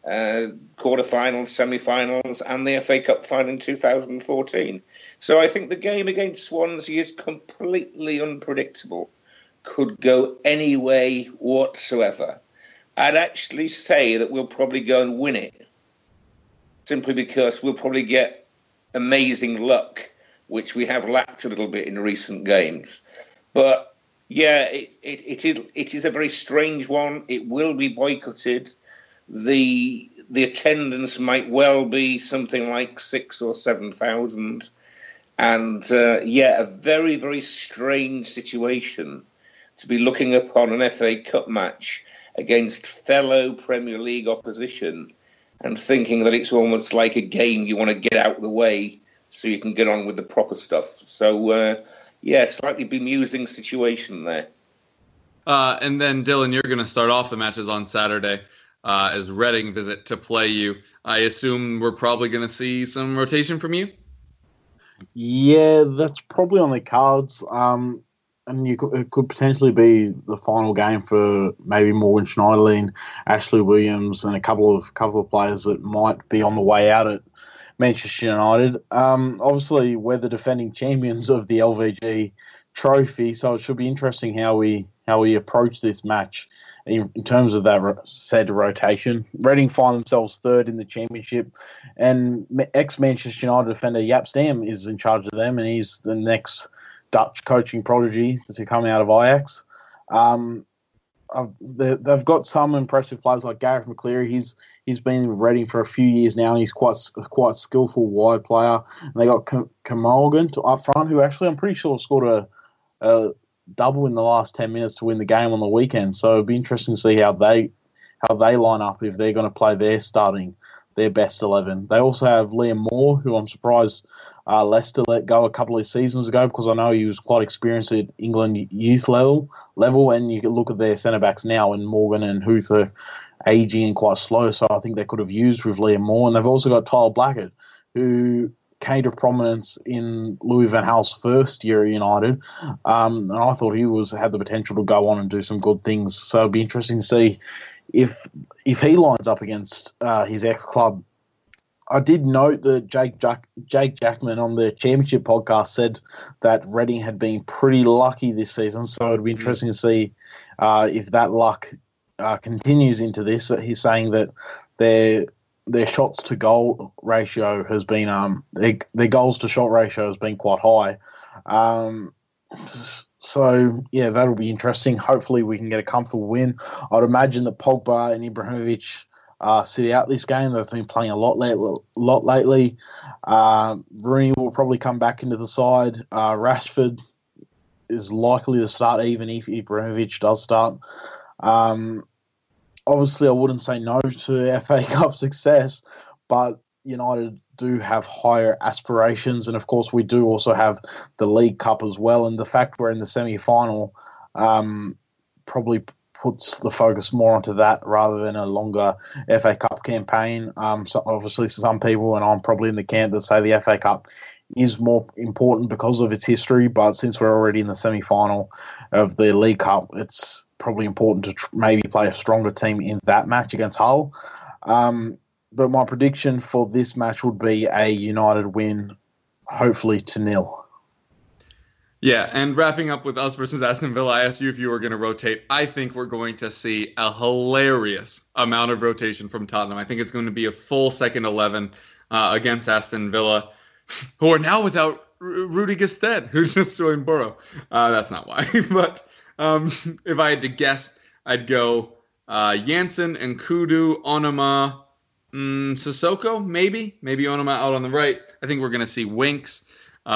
quarterfinals, semi-finals, and the FA Cup final in 2014. So I think the game against Swansea is completely unpredictable. Could go any way whatsoever. I'd actually say that we'll probably go and win it, simply because we'll probably get amazing luck, which we have lacked a little bit in recent games. But yeah, it is a very strange one. It will be boycotted. The attendance might well be something like 6,000 or 7,000, and a very, very strange situation to be looking upon an FA Cup match against fellow Premier League opposition and thinking that it's almost like a game you want to get out of the way so you can get on with the proper stuff. So, slightly bemusing situation there. And then, Dylan, you're going to start off the matches on Saturday as Reading visit to play you. I assume we're probably going to see some rotation from you? Yeah, that's probably on the cards. And it could potentially be the final game for maybe Morgan Schneiderlin, Ashley Williams, and a couple of players that might be on the way out at Manchester United. Obviously, we're the defending champions of the LVG trophy, so it should be interesting how we approach this match in terms of that said rotation. Reading find themselves third in the championship, and ex-Manchester United defender Jaap Stam is in charge of them, and he's the next Dutch coaching prodigy to come out of Ajax. They've got some impressive players like Gareth McCleary. He's been in Reading for a few years now, and he's quite skillful wide player. And they got Camogan up front, who actually I'm pretty sure scored a double in the last 10 minutes to win the game on the weekend. So it'll be interesting to see how they line up if they're going to play their best 11. They also have Liam Moore, who I'm surprised Leicester let go a couple of seasons ago, because I know he was quite experienced at England youth level, and you can look at their centre-backs now, and Morgan and Huth are aging and quite slow, so I think they could have used with Liam Moore. And they've also got Tyler Blackett, who came to prominence in Louis van Gaal's first year at United, and I thought he had the potential to go on and do some good things. So it'd be interesting to see if he lines up against his ex-club. I did note that Jake Jackman on the Championship podcast said that Reading had been pretty lucky this season, so it'd be interesting to see if that luck continues into this. He's saying that their shots to goal ratio has been their goals to shot ratio has been quite high. So yeah, that'll be interesting. Hopefully we can get a comfortable win. I'd imagine that Pogba and Ibrahimovic sit out this game. They've been playing a lot lately. Rooney will probably come back into the side. Rashford is likely to start even if Ibrahimovic does start. Obviously, I wouldn't say no to FA Cup success, but United do have higher aspirations, and of course we do also have the League Cup as well, and the fact we're in the semi-final probably puts the focus more onto that rather than a longer FA Cup campaign. So obviously some people, and I'm probably in the camp that say the FA Cup is more important because of its history, but since we're already in the semi-final of the League Cup, it's probably important to maybe play a stronger team in that match against Hull. But my prediction for this match would be a United win, hopefully 2-0. Yeah, and wrapping up with us versus Aston Villa, I asked you if you were going to rotate. I think we're going to see a hilarious amount of rotation from Tottenham. I think it's going to be a full second 11 against Aston Villa, who are now without Rudy Gestede, who's just joined Borough. That's not why. But if I had to guess, I'd go Janssen and Kudu, Onuma, Sissoko, maybe Onuma out on the right. I think we're going to see Winks.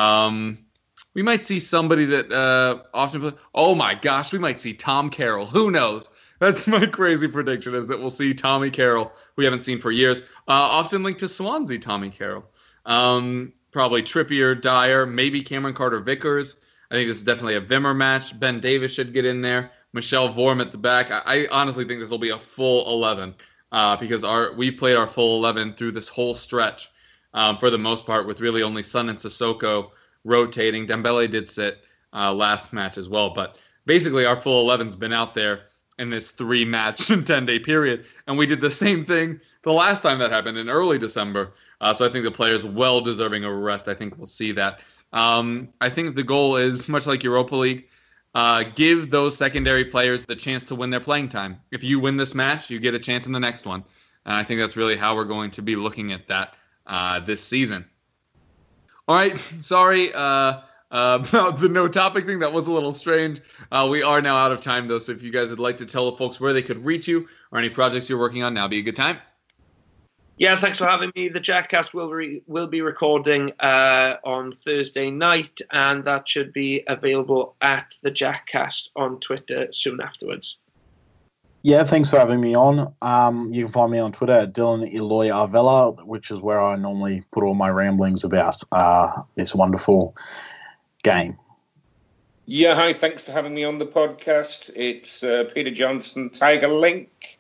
We might see somebody that often plays. Oh my gosh, we might see Tom Carroll. Who knows? That's my crazy prediction, is that we'll see Tommy Carroll, we haven't seen for years. Often linked to Swansea, Tommy Carroll. Probably Trippier, Dyer, maybe Cameron Carter-Vickers. I think this is definitely a Wimmer match. Ben Davis should get in there. Michelle Vorm at the back. I honestly think this will be a full 11 because we played our full 11 through this whole stretch for the most part, with really only Son and Sissoko rotating. Dembele did sit last match as well, but basically our full 11's been out there in this 3-match 10-day period. And we did the same thing the last time that happened in early December. So I think the players well deserving of a rest. I think we'll see that. I think the goal is, much like Europa League, give those secondary players the chance to win their playing time. If you win this match, you get a chance in the next one. And I think that's really how we're going to be looking at that this season. All right, sorry about the no topic thing. That was a little strange. We are now out of time, though, so if you guys would like to tell the folks where they could reach you or any projects you're working on, now would be a good time. Yeah, thanks for having me. The Jackcast will be recording on Thursday night, and that should be available at the Jackcast on Twitter soon afterwards. Yeah, thanks for having me on. You can find me on Twitter at Dylan Eloy Arvella, which is where I normally put all my ramblings about this wonderful game. Yeah, hi, thanks for having me on the podcast. It's Peter Johnson, Tiger Link,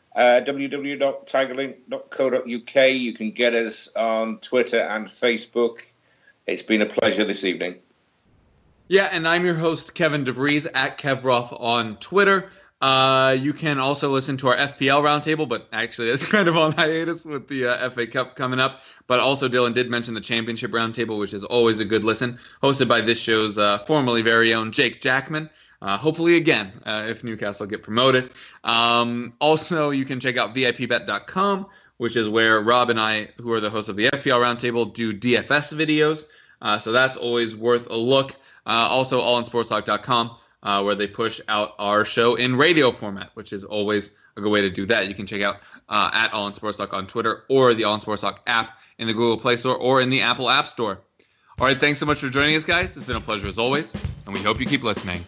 www.tigerlink.co.uk. You can get us on Twitter and Facebook. It's been a pleasure this evening. Yeah, and I'm your host, Kevin DeVries, at KevRoth on Twitter. You can also listen to our FPL roundtable, but actually it's kind of on hiatus with the FA Cup coming up. But also Dylan did mention the Championship roundtable, which is always a good listen, hosted by this show's formerly very own Jake Jackman. Hopefully again, if Newcastle get promoted. Also, you can check out VIPBet.com, which is where Rob and I, who are the hosts of the FPL roundtable, do DFS videos. So that's always worth a look. Also, allinsportstalk.com. Where they push out our show in radio format, which is always a good way to do that. You can check out at All In Sports Talk on Twitter or the All In Sports Talk app in the Google Play Store or in the Apple App Store. All right, thanks so much for joining us, guys. It's been a pleasure as always, and we hope you keep listening.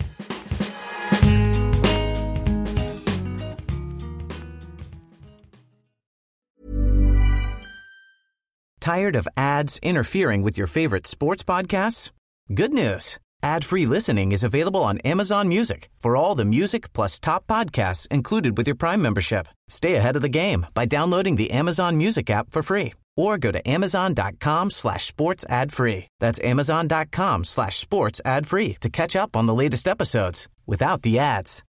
Tired of ads interfering with your favorite sports podcasts? Good news. Ad-free listening is available on Amazon Music for all the music plus top podcasts included with your Prime membership. Stay ahead of the game by downloading the Amazon Music app for free or go to amazon.com/sports ad free. That's amazon.com/sports ad free to catch up on the latest episodes without the ads.